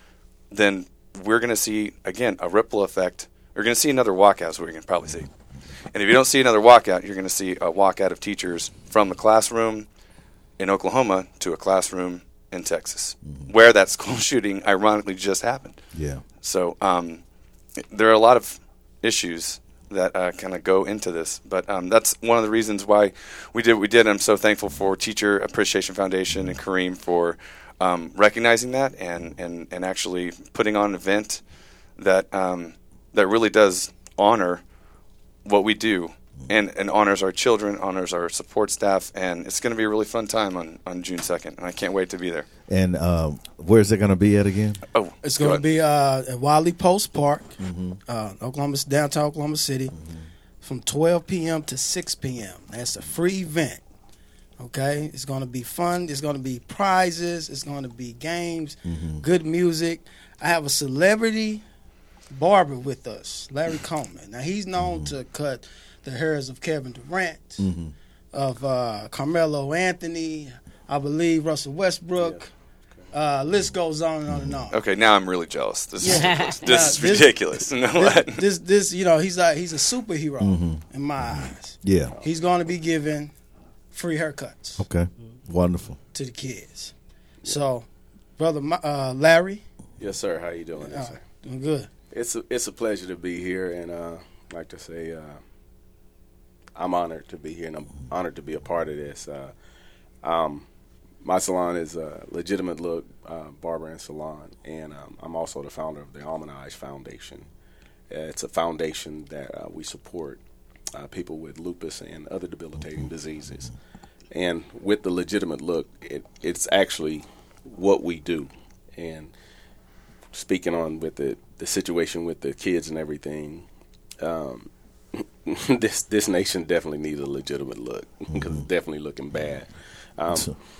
then we're going to see, again, a ripple effect. We're going to see another walkout, is what we're going to probably see. And if you don't see another walkout, you're going to see a walkout of teachers from the classroom in Oklahoma to a classroom in Texas, mm-hmm. where that school shooting ironically just happened. Yeah. So um, there are a lot of issues that uh, kind of go into this, but um, that's one of the reasons why we did what we did. I'm so thankful for Teacher Appreciation Foundation and Kareem for um, recognizing that and, and, and actually putting on an event that um, that really does honor what we do and, and honors our children, honors our support staff, and it's going to be a really fun time on, on June second, and I can't wait to be there. And um, where's it going to be at again? Oh, It's going to be uh, at Wiley Post Park, mm-hmm. uh, Oklahoma, downtown Oklahoma City, mm-hmm. from twelve p.m. to six p.m. That's a free event. Okay, it's going to be fun. It's going to be prizes. It's going to be games, mm-hmm. good music. I have a celebrity barber with us, Larry Coleman. Now he's known mm-hmm. to cut the hairs of Kevin Durant, mm-hmm. of uh, Carmelo Anthony, I believe Russell Westbrook. Yeah. Uh, list goes on and on and on. Okay, now I'm really jealous. This Yeah. is this Now, is ridiculous. You know what? This, this, this, you know, he's a he's a superhero mm-hmm. in my eyes. Yeah. He's going to be giving free haircuts. Okay, wonderful. To the kids. So, brother uh, Larry. Yes, sir. How you doing? Uh, sir? Doing good. It's a, it's a pleasure to be here, and uh, like to say, uh, I'm honored to be here, and I'm honored to be a part of this. Uh, um, my salon is a Legitimate Look uh, Barber and Salon, and um, I'm also the founder of the Almond Eyes Foundation. Uh, it's a foundation that uh, we support uh, people with lupus and other debilitating diseases. And with the Legitimate Look, it, it's actually what we do. And speaking on with the, the situation with the kids and everything, um, this this nation definitely needs a legitimate look because it's definitely looking bad. Um,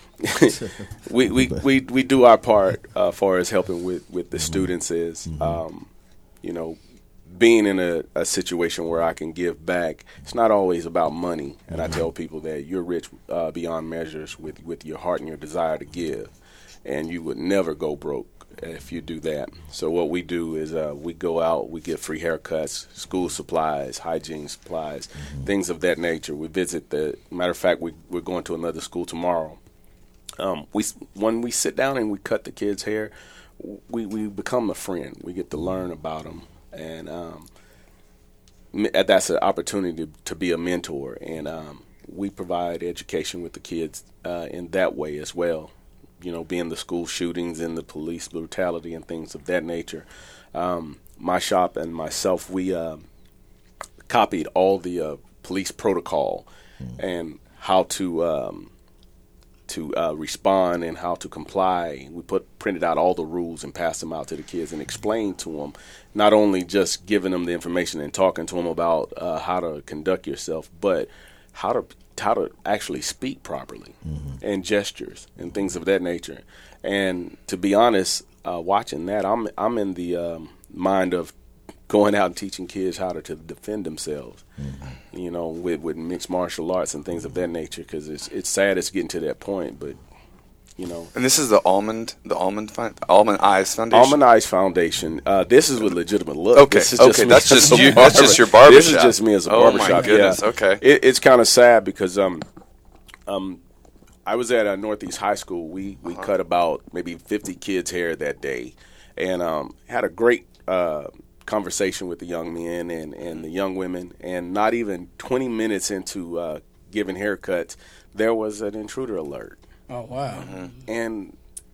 we, we, we, we do our part uh, far as helping with, with the students is, um, you know, being in a, a situation where I can give back. It's not always about money, and I tell people that you're rich uh, beyond measures with, with your heart and your desire to give, and you would never go broke if you do that. So what we do is uh, we go out, we get free haircuts, school supplies, hygiene supplies, mm-hmm. things of that nature. We visit the, matter of fact, we, we're going to another school tomorrow. Um, we when we sit down and we cut the kids' hair, we, we become a friend. We get to learn about them, and um, that's an opportunity to, to be a mentor. And um, we provide education with the kids uh, in that way as well. You know, being the school shootings and the police brutality and things of that nature. Um, my shop and myself, we uh, copied all the uh, police protocol mm. and how to um, to uh, respond and how to comply. We put printed out all the rules and passed them out to the kids and explained to them, not only just giving them the information and talking to them about uh, how to conduct yourself, but how to how to actually speak properly mm-hmm. and gestures and things of that nature. And to be honest, uh, watching that, I'm I'm in the um, mind of going out and teaching kids how to, to defend themselves, mm-hmm. you know, with, with mixed martial arts and things of that nature, because it's it's sad it's getting to that point, but, you know. And this is the Almond, the Almond, Almond Eyes Foundation? Almond Eyes Foundation. Uh, this is with Legitimate Look. Okay, this is okay, just that's just you. That's just your barbershop. This is just me as a oh barbershop. Oh my goodness. Yeah. Okay. It, it's kind of sad because um um I was at a Northeast High School. We we uh-huh. cut about maybe fifty kids' hair that day, and um had a great uh, conversation with the young men and and the young women. And not even twenty minutes into uh, giving haircuts, there was an intruder alert. Oh wow! Mm-hmm. And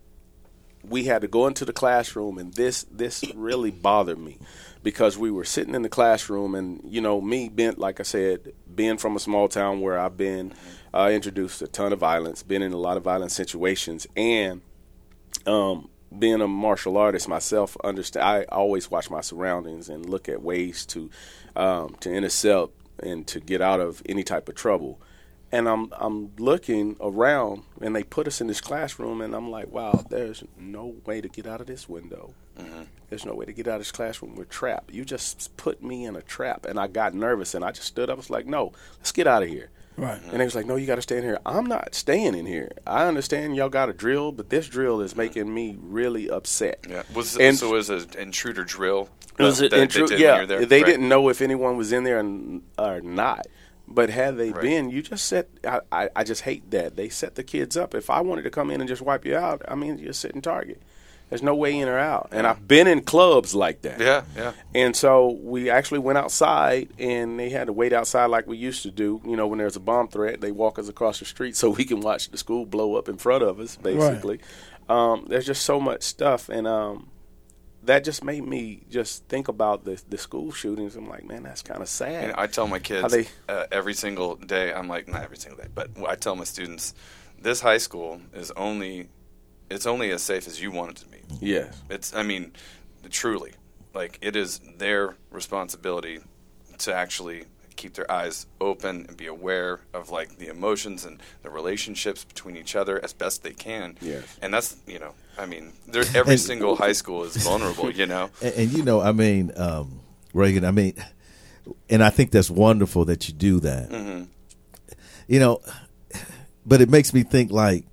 we had to go into the classroom, and this this really bothered me because we were sitting in the classroom, and you know, me being, like I said, being from a small town where I've been uh, introduced to a ton of violence, been in a lot of violent situations, and um, being a martial artist myself, understand I always watch my surroundings and look at ways to um, to intercept and to get out of any type of trouble. And I'm I'm looking around, and they put us in this classroom, and I'm like, wow, there's no way to get out of this window. Mm-hmm. There's no way to get out of this classroom. We're trapped. You just put me in a trap. And I got nervous, and I just stood up. I was like, no, let's get out of here. Right. And they was like, no, you got to stay in here. I'm not staying in here. I understand y'all got a drill, but this drill is making me really upset. Yeah. Was and so was an intruder drill? It was that, an that intru- they did yeah. when you were there? They Right. didn't know if anyone was in there or, or not. But had they Right. been, you just set. I, I, I just hate that they set the kids up. If I wanted to come in and just wipe you out, I mean, you're sitting target. There's no way in or out. And I've been in clubs like that. Yeah, yeah. And so we actually went outside, and they had to wait outside like we used to do. You know, when there's a bomb threat, they walk us across the street so we can watch the school blow up in front of us, basically. Right. Um, there's just so much stuff. And um, that just made me just think about the, the school shootings. I'm like, man, that's kind of sad. And I tell my kids they, uh, every single day, I'm like, not every single day, but I tell my students, this high school is only, it's only as safe as you want it to be. Yes. It's, I mean, truly, like, it is their responsibility to actually keep their eyes open and be aware of, like, the emotions and the relationships between each other as best they can. Yes. And that's, you know, I mean, there, every And- single high school is vulnerable, you know. And, and you know, I mean, um, Reagan, I mean, and I think that's wonderful that you do that. Mm-hmm. You know, but it makes me think like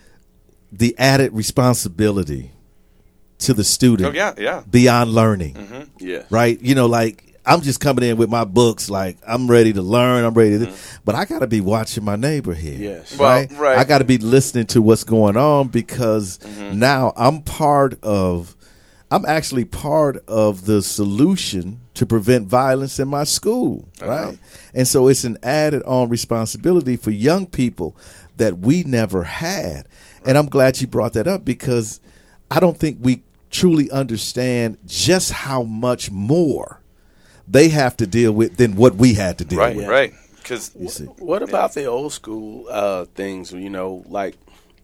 the added responsibility to the student. Oh, yeah, yeah. Beyond learning. Mm-hmm. Yeah. Right? You know, like I'm just coming in with my books, like I'm ready to learn, I'm ready to, Mm-hmm. but I got to be watching my neighbor here. Yes. Right? Well, right. I got to be listening to what's going on because Mm-hmm. now I'm part of, I'm actually part of the solution to prevent violence in my school. Right? And so it's an added on responsibility for young people that we never had. And I'm glad you brought that up because I don't think we truly understand just how much more they have to deal with than what we had to deal Right, with. right. Because What about the old school uh, things? You know, like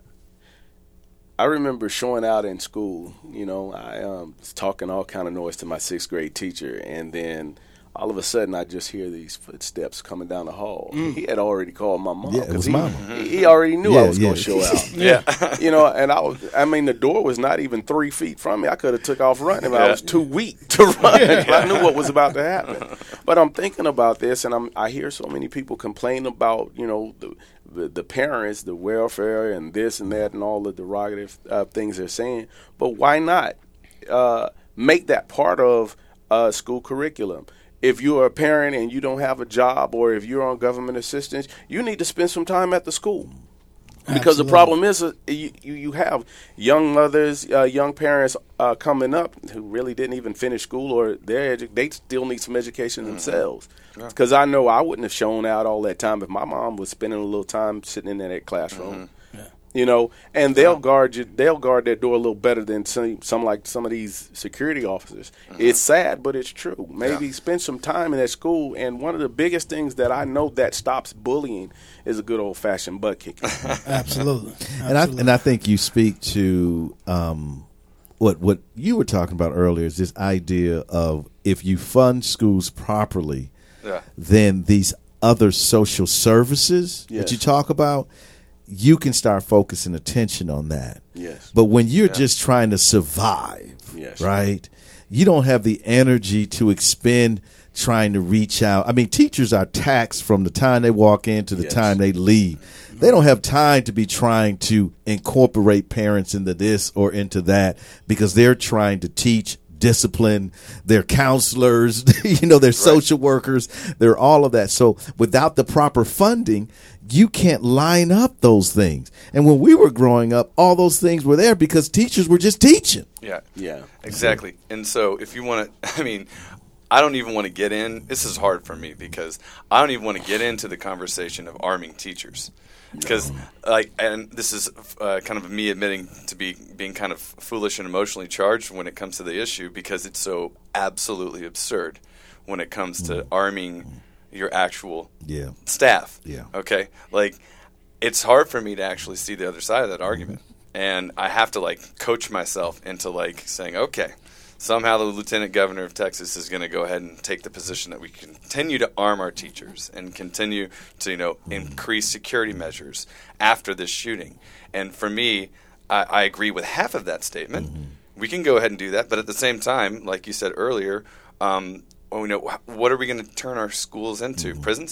I remember showing out in school. You know, I um, was talking all kind of noise to my sixth grade teacher, and then all of a sudden I just hear these footsteps coming down the hall. Mm. He had already called my mom. Yeah, it 'cause was he, mama. He, he already knew Yeah, I was yeah. going to show out. Yeah. You know, and I was. I mean, the door was not even three feet from me. I could have took off running, but I Yeah. was too weak to run. I knew what was about to happen. But I'm thinking about this, and I'm. I hear so many people complain about, you know, the the, the parents, the welfare, and this and that, and all the derogative uh, things they're saying. But why not uh, make that part of uh, school curriculum? If you're a parent and you don't have a job, or if you're on government assistance, you need to spend some time at the school. Because Absolutely. the problem is uh, you, you you have young mothers, uh, young parents uh, coming up who really didn't even finish school, or they're edu- they still need some education themselves. Because I know I wouldn't have shown out all that time if my mom was spending a little time sitting in that classroom. You know, and they'll guard you. They'll guard their door a little better than some, some like some of these security officers. It's sad, but it's true. Maybe Yeah. spend some time in that school. And one of the biggest things that I know that stops bullying is a good old fashioned butt kicking. Absolutely. And I and I think you speak to um, what what you were talking about earlier is this idea of if you fund schools properly, Yeah. then these other social services that Yes. you talk about, you can start focusing attention on that. Yes. But when you're Yeah. just trying to survive, Yes. right, you don't have the energy to expend trying to reach out. I mean, teachers are taxed from the time they walk in to the Yes. time they leave. They don't have time to be trying to incorporate parents into this or into that because they're trying to teach, discipline, their counselors, you know, their social workers, they're all of that. So without the proper funding, you can't line up those things. And when we were growing up, all those things were there because teachers were just teaching. Yeah. Yeah. Exactly. And so if you want to, I mean, I don't even want to get in. This is hard for me because I don't even want to get into the conversation of arming teachers. Because, like, and this is uh, kind of me admitting to be being kind of foolish and emotionally charged when it comes to the issue because it's so absolutely absurd when it comes to arming your actual Yeah. staff. Yeah. Okay? Like, it's hard for me to actually see the other side of that argument. And I have to, like, coach myself into, like, saying, okay, somehow the lieutenant governor of Texas is going to go ahead and take the position that we continue to arm our teachers and continue to, you know, increase security measures after this shooting. And for me, I, I agree with half of that statement. We can go ahead and do that. But at the same time, like you said earlier, um, oh, you know, what are we going to turn our schools into? Prisons?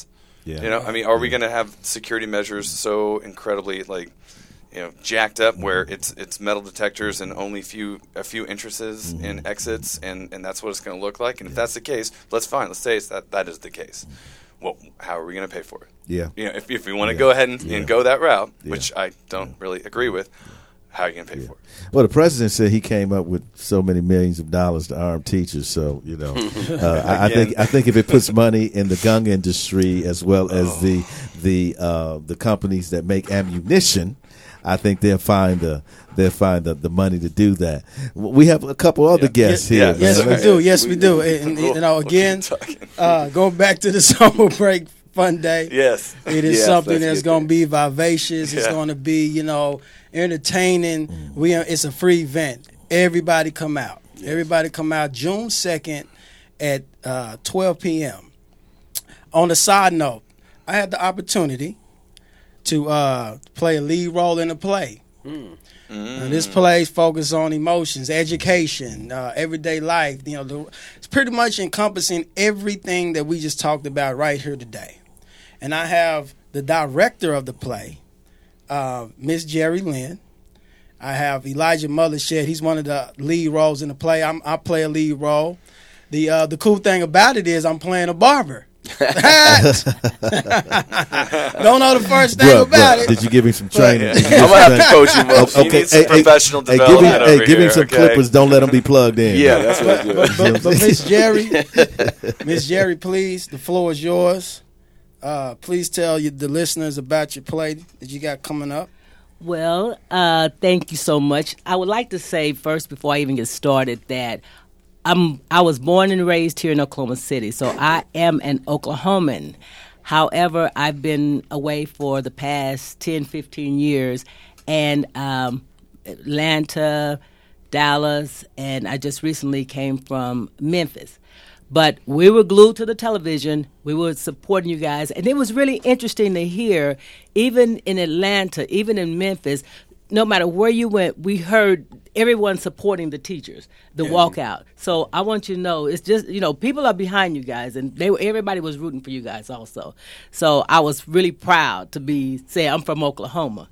Yeah. You know, I mean, are we going to have security measures so incredibly like, you know, jacked up where it's it's metal detectors and only few a few entrances Mm-hmm. and exits, and, and that's what it's going to look like? And if that's the case, let's fine. Let's say it's that that is the case. Well, how are we going to pay for it? Yeah. You know, if if we want to Yeah. go ahead and, Yeah. and go that route, Yeah. which I don't really agree with, how are you going to pay for it? Well, the president said he came up with so many millions of dollars to arm teachers. So you know, uh, I, I think I think if it puts money in the gun industry as well as Oh. the the uh, the companies that make ammunition, I think they'll find the they'll find the, the money to do that. We have a couple other guests Yeah, here. yes, man. we do. Yes, we do. And, and, you know, again, uh, going back to the summer break fun day. Yes. It is Yes, something let's that's get going to be vivacious. It's Yeah. going to be, you know, entertaining. Mm. We are, it's a free event. Everybody come out. Everybody come out June second at uh, twelve p.m. On a side note, I had the opportunity to uh, play a lead role in a play. Mm. Now, this play focuses on emotions, education, uh, everyday life. You know, the, it's pretty much encompassing everything that we just talked about right here today. And I have the director of the play, uh, Miss Jerry Lynn. I have Elijah Mothershed. He's one of the lead roles in the play. I'm, I play a lead role. The uh, the cool thing about it is I'm playing a barber. Don't know the first thing Bruh, about bruh, it. Did you give him some training? Yeah. Did you give I'm him gonna some have to training? coach him up. Oh, He needs some hey, hey, professional hey, give him, development hey, over give him here, some okay? clippers. Don't let them be plugged in. Yeah, that's what I do. But, but, but Miss Jerry, Miss Jerry, please, the floor is yours. Uh, please tell you, the listeners about your play that you got coming up. Well, uh, thank you so much. I would like to say first, before I even get started, that I'm I was born and raised here in Oklahoma City, so I am an Oklahoman. However, I've been away for the past ten, fifteen years, and um, Atlanta, Dallas, and I just recently came from Memphis. But we were glued to the television. We were supporting you guys. And it was really interesting to hear, even in Atlanta, even in Memphis, no matter where you went, we heard everyone supporting the teachers, the Yeah. walkout. So I want you to know, it's just, you know, people are behind you guys, and they were, everybody was rooting for you guys also. So I was really proud to be, say, I'm from Oklahoma.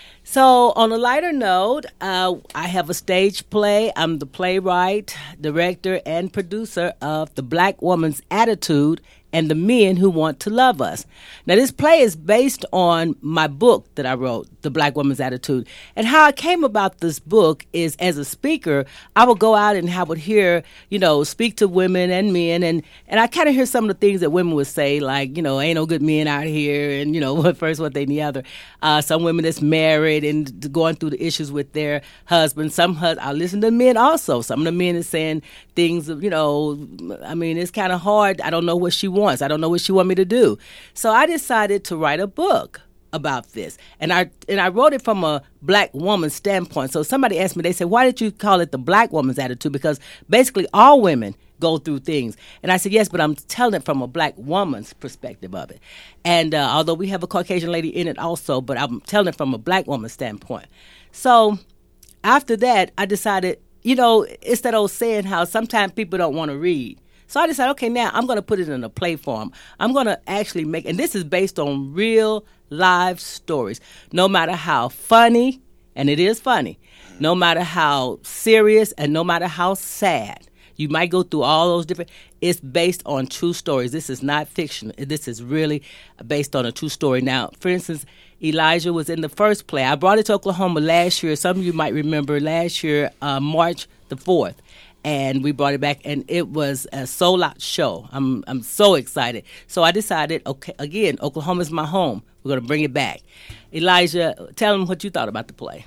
So on a lighter note, uh, I have a stage play. I'm the playwright, director, and producer of The Black Woman's Attitude and the Men Who Want to Love Us. Now, this play is based on my book that I wrote, The Black Woman's Attitude. And how I came about this book is, as a speaker, I would go out and I would hear, you know, speak to women and men, and, and I kind of hear some of the things that women would say, like, you know, ain't no good men out here, and, you know, what first, what they, the other. Uh, some women that's married and going through the issues with their husbands. Some hus- I listen to men also. Some of the men are saying things, you know, I mean, it's kind of hard. I don't know what she wants. I don't know what she want me to do. So I decided to write a book about this. And I and I wrote it from a black woman's standpoint. So somebody asked me, they said, why did you call it The Black Woman's Attitude? Because basically all women go through things. And I said, yes, but I'm telling it from a black woman's perspective of it. And uh, although we have a Caucasian lady in it also, but I'm telling it from a black woman's standpoint. So after that, I decided, you know, it's that old saying how sometimes people don't want to read. So I decided, okay, now I'm going to put it in a play form. I'm going to actually make, and this is based on real live stories, no matter how funny, and it is funny, no matter how serious, and no matter how sad. You might go through all those different, it's based on true stories. This is not fiction. This is really based on a true story. Now, for instance, Elijah was in the first play. I brought it to Oklahoma last year. Some of you might remember last year, uh, March the fourth. And we brought it back, and it was a sold-out show. I'm I'm so excited. So I decided, okay, again, Oklahoma's my home. We're going to bring it back. Elijah, tell them what you thought about the play.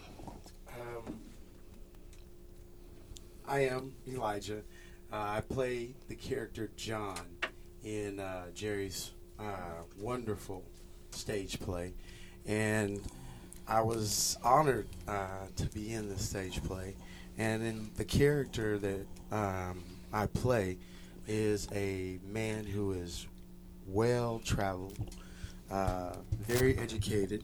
Um, I am Elijah. Uh, I play the character John in uh, Jerry's uh, wonderful stage play. And I was honored uh, to be in this stage play. And then the character that um, I play is a man who is well-traveled, uh, very educated,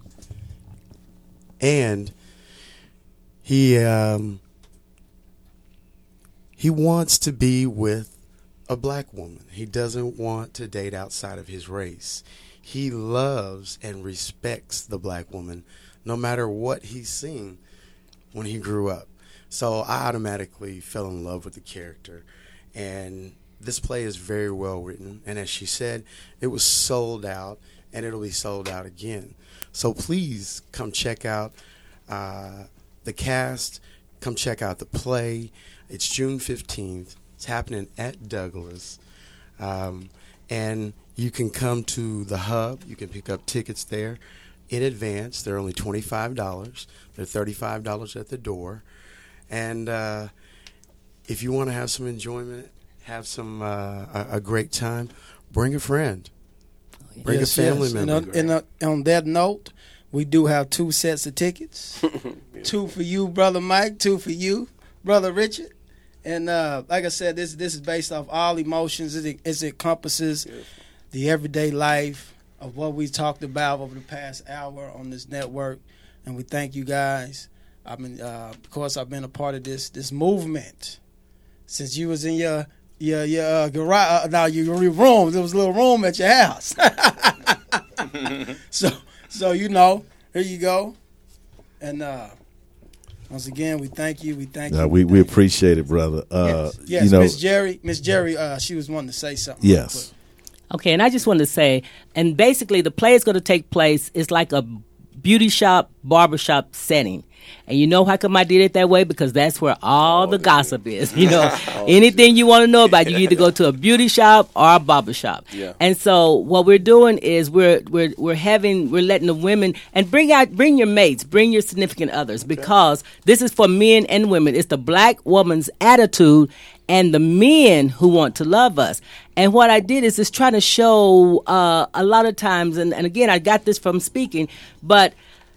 and he um, he wants to be with a black woman. He doesn't want to date outside of his race. he loves and respects the black woman no matter what he's seen when he grew up. So I automatically fell in love with the character. And this play is very well written. And as she said, it was sold out, and it'll be sold out again. So please come check out uh, the cast. Come check out the play. It's June fifteenth. It's happening at Douglas. Um, and you can come to the Hub. You can pick up tickets there in advance. They're only twenty-five dollars. They're thirty-five dollars at the door. And uh, if you want to have some enjoyment, have some uh, a, a great time, bring a friend. Bring yes, a family yes. member. And, on, and on, on that note, we do have two sets of tickets. yeah. Two for you, Brother Mike. Two for you, Brother Richard. And uh, like I said, this this is based off all emotions. It, it encompasses yeah. the everyday life of what we talked about over the past hour on this network. And we thank you guys. I mean, uh, of course, I've been a part of this this movement since you was in your your your uh, garage. Uh, now your room. There was a little room at your house. so so you know, here you go. And uh, once again, we thank you. We thank no, you. We we, we appreciate it, brother. Uh, yes, yes you know, Miss Jerry, Miss Jerry, uh, she was wanting to say something. Yes. Okay, and I just wanted to say, and basically the play is going to take place. It's like a beauty shop, barbershop setting. And you know how come I did it that way? Because that's where all the gossip is. You know, anything you want to know about, you either go to a beauty shop or a barber shop. Yeah. And so what we're doing is we're we're we're having we're letting the women and bring out bring your mates, bring your significant others, because this is for men and women. It's the black woman's attitude and the men who want to love us. And what I did is just try to show uh, a lot of times, and, and again, I got this from speaking, but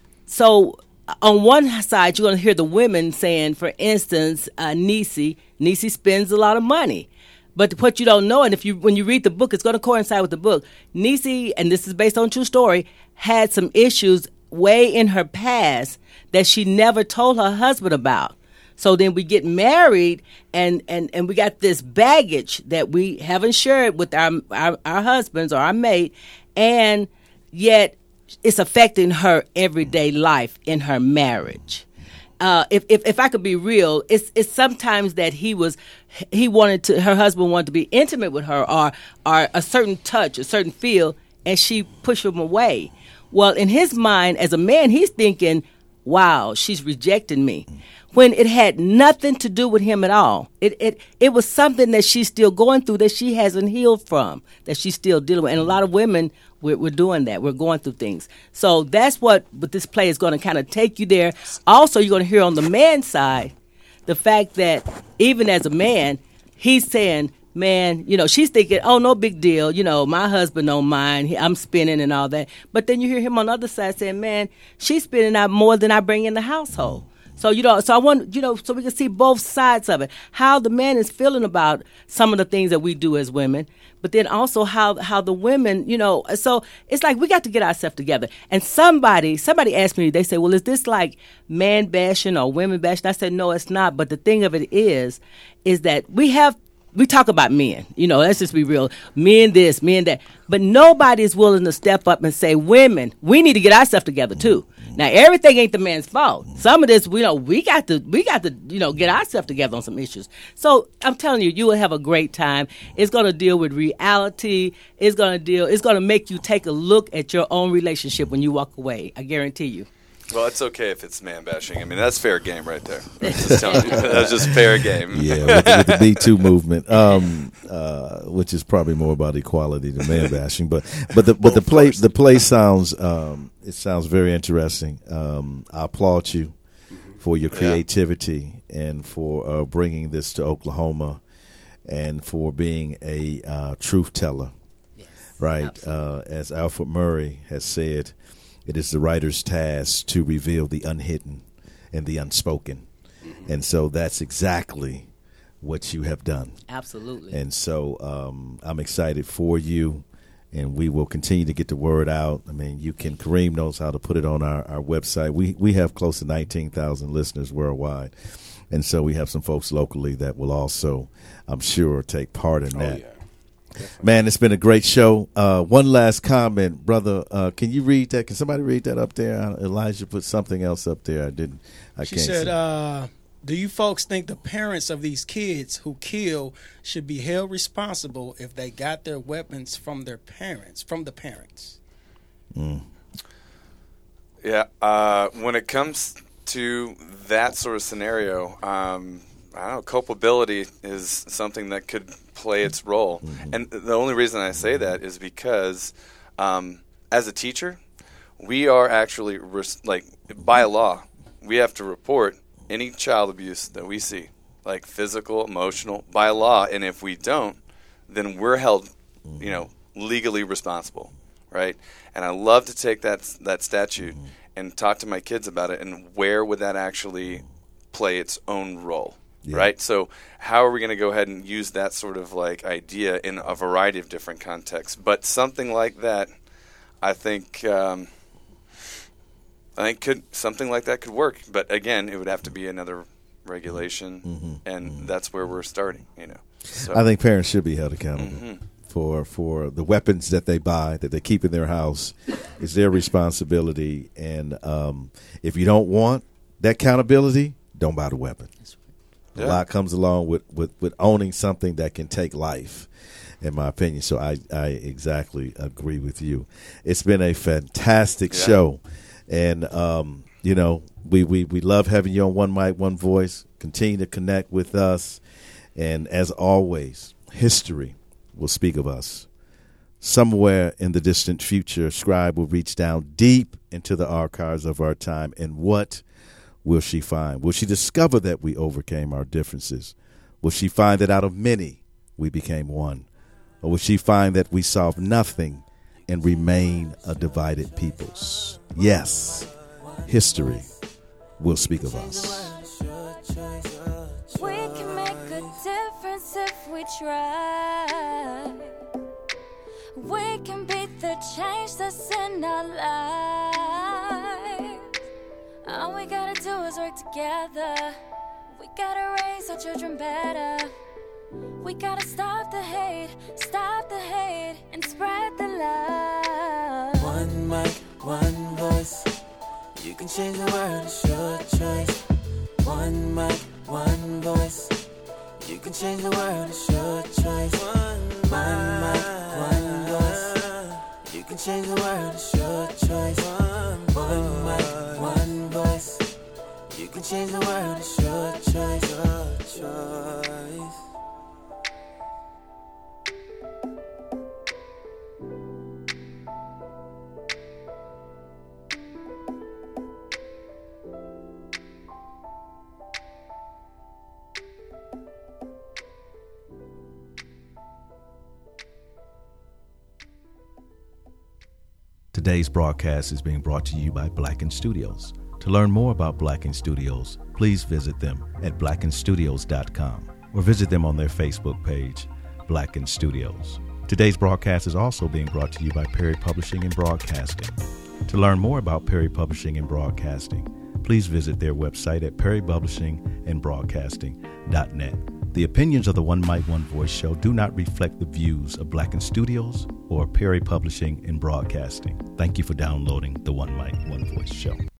so on one side, you're going to hear the women saying, for instance, uh, Niecy, Niecy spends a lot of money. But what you don't know, and if you when you read the book, it's going to coincide with the book. Niecy, and this is based on true story, had some issues way in her past that she never told her husband about. So then we get married, and, and, and we got this baggage that we haven't shared with our, our, our husbands or our mate, and yet it's affecting her everyday life in her marriage. Uh, if, if if I could be real, it's it's sometimes that he was he wanted to her husband wanted to be intimate with her, or or a certain touch, a certain feel, and she pushed him away. Well, in his mind, as a man, he's thinking, "Wow, she's rejecting me," when it had nothing to do with him at all. It it it was something that she's still going through, that she hasn't healed from, that she's still dealing with. And a lot of women, we're, we're doing that. We're going through things. So that's what, what this play is going to kind of take you there. Also, you're going to hear on the man's side the fact that even as a man, he's saying, man, you know, she's thinking, oh, no big deal. You know, my husband don't mind. He, I'm spending and all that. But then you hear him on the other side saying, man, she's spending out more than I bring in the household. So, you know, so I want, you know, so we can see both sides of it, how the man is feeling about some of the things that we do as women, but then also how, how the women, you know, so it's like we got to get ourselves together. And somebody, somebody asked me, they say, well, is this like man bashing or women bashing? I said, no, it's not. But the thing of it is, is that we have, we talk about men, you know, let's just be real, men this, men that, but nobody is willing to step up and say, women, we need to get ourselves together too. Now, everything ain't the man's fault. Some of this, you know, we got to, we got to, you know, get ourselves together on some issues. So I'm telling you, you will have a great time. It's going to deal with reality. It's going to deal, it's going to make you take a look at your own relationship when you walk away. I guarantee you. Well, it's okay if it's man bashing. I mean, that's fair game right there. I'm just telling you, that's just fair game. Yeah, with, with the Me Too movement, um, uh, which is probably more about equality than man bashing. But but the but the play the play sounds um, it sounds very interesting. Um, I applaud you for your creativity yeah. and for uh, bringing this to Oklahoma, and for being a uh, truth teller. Yes, right, uh, as Alfred Murray has said. It is the writer's task to reveal the unhidden and the unspoken. Mm-hmm. And so that's exactly what you have done. Absolutely. And so um, I'm excited for you, and we will continue to get the word out. I mean, you can, Kareem knows how to put it on our, our website. We, we have close to nineteen thousand listeners worldwide. And so we have some folks locally that will also, I'm sure, take part in that. Oh, yeah. Man, it's been a great show. Uh, one last comment, brother. Uh, can you read that? Can somebody read that up there? Elijah put something else up there. I didn't. I she can't said, see. uh, do you folks think the parents of these kids who kill should be held responsible if they got their weapons from their parents, from the parents? Mm. Yeah, uh, when it comes to that sort of scenario, um, I don't know, culpability is something that could play its role. Mm-hmm. And the only reason I say that is because um, as a teacher, we are actually, res- like, by law, we have to report any child abuse that we see, like physical, emotional, by law. And if we don't, then we're held, you know, legally responsible, right? And I love to take that that statute mm-hmm. and talk to my kids about it, and where would that actually play its own role, yeah. right? So how are we going to go ahead and use that sort of like idea in a variety of different contexts? But something like that, I think, um, I think could something like that could work. But again, it would have to be another regulation, mm-hmm. and mm-hmm. that's where we're starting. You know, so. I think parents should be held accountable. Mm-hmm. For, for the weapons that they buy, that they keep in their house. It's their responsibility. And um, if you don't want that accountability, don't buy the weapon. Yeah. A lot comes along with, with, with owning something that can take life, in my opinion. So I, I exactly agree with you. It's been a fantastic yeah. show. And, um, you know, we, we, we love having you on One Mic, One Voice. Continue to connect with us. And as always, history will speak of us. Somewhere in the distant future, a scribe will reach down deep into the archives of our time, and what will she find? Will she discover that we overcame our differences? Will she find that out of many we became one? Or will she find that we solved nothing and remain a divided peoples? Yes, history will speak of us. We can make a difference if we try. We can beat the change that's in our lives. All we gotta do is work together. We gotta raise our children better. We gotta stop the hate, stop the hate, and spread the love. One mic, one voice. You can change the world, it's your choice. One mic, one voice. You can change the world, it's your choice. One mic, one voice. You can change the world, it's your choice. One mic, one voice. You can change the world, it's your choice. Your choice. Today's broadcast is being brought to you by Blacken Studios. To learn more about Blacken Studios, please visit them at blacken studios dot com or visit them on their Facebook page, Blacken Studios. Today's broadcast is also being brought to you by Perry Publishing and Broadcasting. To learn more about Perry Publishing and Broadcasting, please visit their website at perry publishing and broadcasting dot net. The opinions of the One Mic, One Voice show do not reflect the views of Blacken Studios or Perry Publishing and Broadcasting. Thank you for downloading the One Mic, One Voice show.